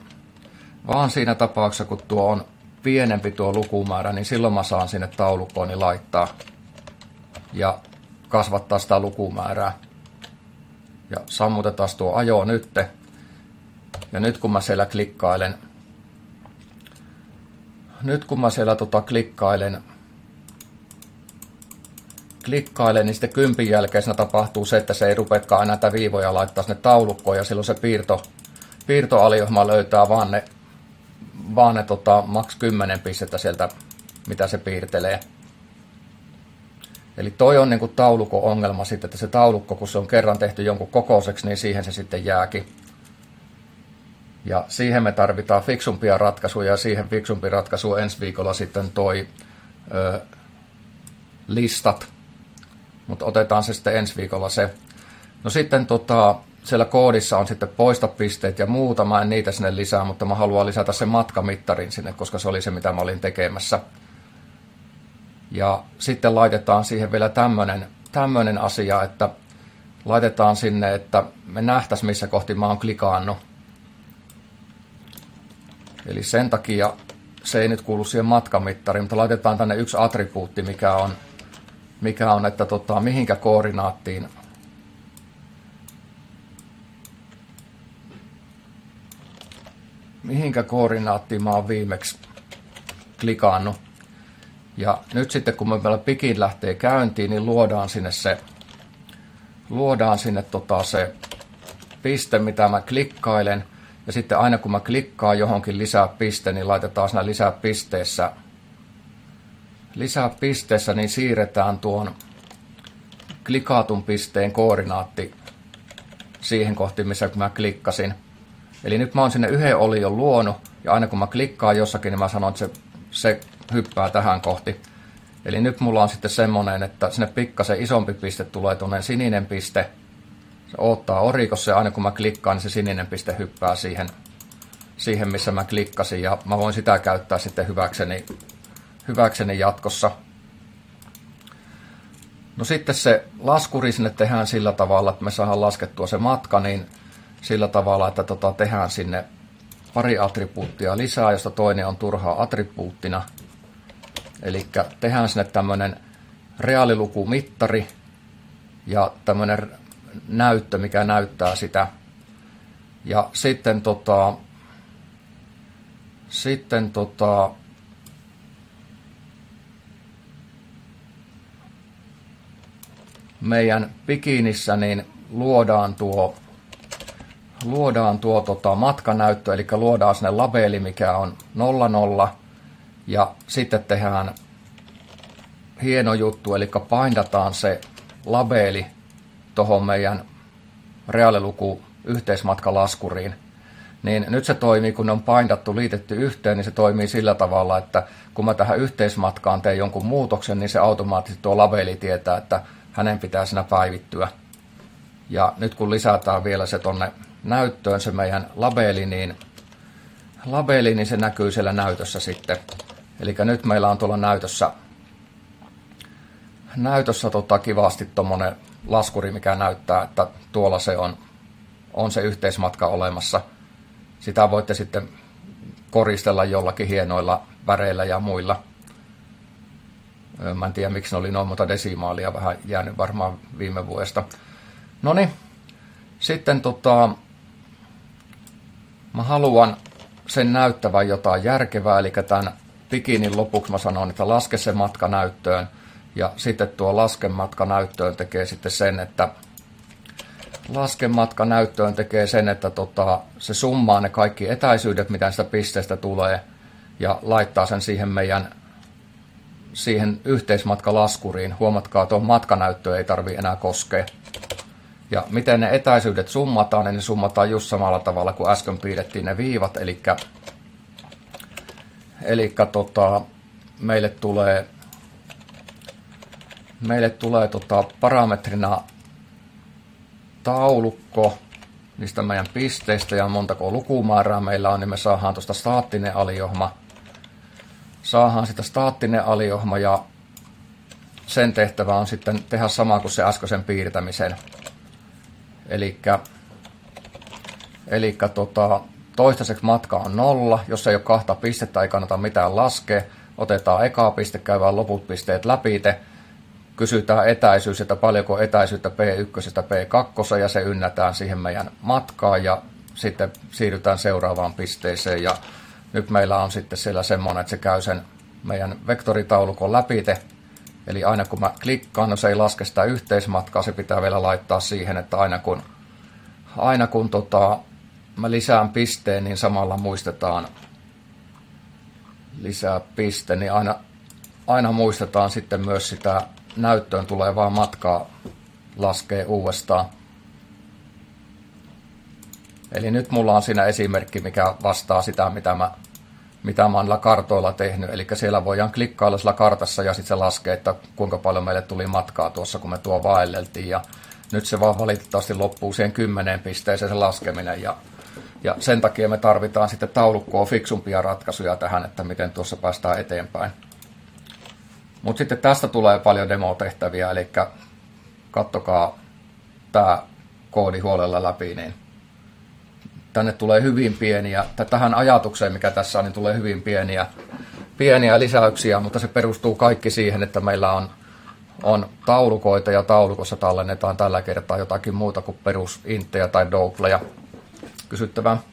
tuo on pienempi tuo lukumäärä, niin silloin mä saan sinne taulukkooni laittaa ja kasvattaa sitä lukumäärää. Ja sammutetaan tuo ajo nytte. Ja nyt kun mä siellä klikkailen, klikkailen, niin sitten 10 jälkeen siinä tapahtuu se, että se ei rupeakaan enää näitä viivoja laittaa sinne taulukkoon, ja silloin se piirtoaliohjelma löytää vaan ne maks 10 pistettä sieltä, mitä se piirtelee. Eli toi on niinku taulukon ongelma sitten, että se taulukko, kun se on kerran tehty jonkun kokoiseksi, niin siihen se sitten jääkin. Ja siihen me tarvitaan fiksumpia ratkaisuja, ja siihen fiksumpi ratkaisu ensi viikolla sitten toi listat. Mutta otetaan se sitten ensi viikolla se. No sitten siellä koodissa on sitten poistopisteet ja muuta, mä en niitä sinne lisää, mutta mä haluan lisätä sen matkamittarin sinne, koska se oli se, mitä mä olin tekemässä. Ja sitten laitetaan siihen vielä tämmöinen asia, että laitetaan sinne, että me nähtäisiin, missä kohti mä oon klikannut. Eli sen takia se ei nyt kuulu siihen matkamittariin, mutta laitetaan tänne yksi attribuutti, mikä on että mihinkä koordinaattiin mä oon viimeksi klikannut. Ja nyt sitten kun meillä pikin lähtee käyntiin, niin luodaan sinne se piste, mitä mä klikkailen. Ja sitten aina kun mä klikkaan johonkin lisää piste, niin laitetaan siinä lisäpisteessä, niin siirretään tuon klikatun pisteen koordinaatti siihen kohti, missä mä klikkasin. Eli nyt mä oon sinne yhden olion luonut, ja aina kun mä klikkaan jossakin, niin mä sanon, että se hyppää tähän kohti. Eli nyt mulla on sitten semmoinen, että sinne pikkasen isompi piste tulee tuonne sininen piste. Se odottaa orikossa, ja aina kun mä klikkaan, niin se sininen piste hyppää siihen missä mä klikkasin, ja mä voin sitä käyttää sitten hyväkseni jatkossa. No sitten se laskuri sinne tehdään sillä tavalla, että me saadaan laskettua se matka, niin sillä tavalla, että tehdään sinne pari attribuuttia lisää, josta toinen on turhaa attribuuttina. Eli tehdään sinne tämmöinen reaalilukumittari ja tämmöinen näyttö, mikä näyttää sitä. Ja sitten meidän bikinissä niin luodaan tuo matkanäyttö, eli luodaan sinne labeli, mikä on 00, ja sitten tehdään hieno juttu, eli paindataan se labeli tuohon meidän reaaliluku yhteismatkalaskuriin. Niin nyt se toimii, kun ne on paindattu, liitetty yhteen, niin se toimii sillä tavalla, että kun mä tähän yhteismatkaan teen jonkun muutoksen, niin se automaattisesti tuo labeli tietää, että hänen pitää siinä päivittyä. Ja nyt kun lisätään vielä se tonne näyttöön se meidän labeli, niin se näkyy siellä näytössä sitten. Eli nyt meillä on tuolla näytössä kivasti tuommoinen laskuri, mikä näyttää, että tuolla se on se yhteismatka olemassa. Sitä voitte sitten koristella jollakin hienoilla väreillä ja muilla. Mä en tiedä, miksi ne oli noin monta desimaalia, vähän jäänyt varmaan viime vuodesta. Noniin, sitten mä haluan sen näyttävän jotain järkevää, eli tämän bikinin lopuksi mä sanon, että laske se matka näyttöön, ja sitten tuo laskematka näyttöön tekee sitten sen, että se summaa ne kaikki etäisyydet, mitä sitä pisteestä tulee, ja laittaa sen siihen yhteismatkalaskuriin. Huomatkaa, tuon matkanäyttöön ei tarvitse enää koskea. Ja miten ne etäisyydet summataan, niin ne summataan just samalla tavalla kuin äsken piirrettiin ne viivat, eli meille tulee parametrina taulukko niistä meidän pisteistä ja montako lukumäärää meillä on, niin me saadaan tuosta staattinen aliohma. Ja sen tehtävä on sitten tehdä sama kuin se äskeisen piirtämisen. Eli toistaiseksi matka on 0, jos ei ole kahta pistettä, ei kannata mitään laskea. Otetaan eka piste, käydään loput pisteet läpi, kysytään etäisyys, että paljonko etäisyyttä P1 P2, ja se ynnätään siihen meidän matkaan, ja sitten siirrytään seuraavaan pisteeseen. Ja nyt meillä on sitten siellä semmoinen, että se käy sen meidän vektoritaulukon läpi. Eli aina kun mä klikkaan, no se ei laske sitä yhteismatkaa, se pitää vielä laittaa siihen, että aina kun mä lisään pisteen, niin samalla muistetaan lisää piste, niin aina muistetaan sitten myös sitä näyttöön tulevaa matkaa laskee uudestaan. Eli nyt mulla on siinä esimerkki, mikä vastaa sitä, mitä mä oon näillä kartoilla tehnyt. Eli siellä voidaan klikkailla sillä kartassa ja sitten se laskee, että kuinka paljon meille tuli matkaa tuossa, kun me tuo vaelleltiin. Ja Nyt se vaan valitettavasti loppuu siihen 10 pisteeseen se laskeminen ja sen takia me tarvitaan sitten taulukkoon fiksumpia ratkaisuja tähän, että miten tuossa päästään eteenpäin. Mutta sitten tästä tulee paljon demotehtäviä, eli katsokaa tämä koodi huolella läpi, niin tänne tulee hyvin pieniä, tähän ajatukseen mikä tässä on, niin tulee hyvin pieniä lisäyksiä, mutta se perustuu kaikki siihen, että meillä on taulukoita ja taulukossa tallennetaan tällä kertaa jotakin muuta kuin perusintejä tai doubleja. Kysyttävää?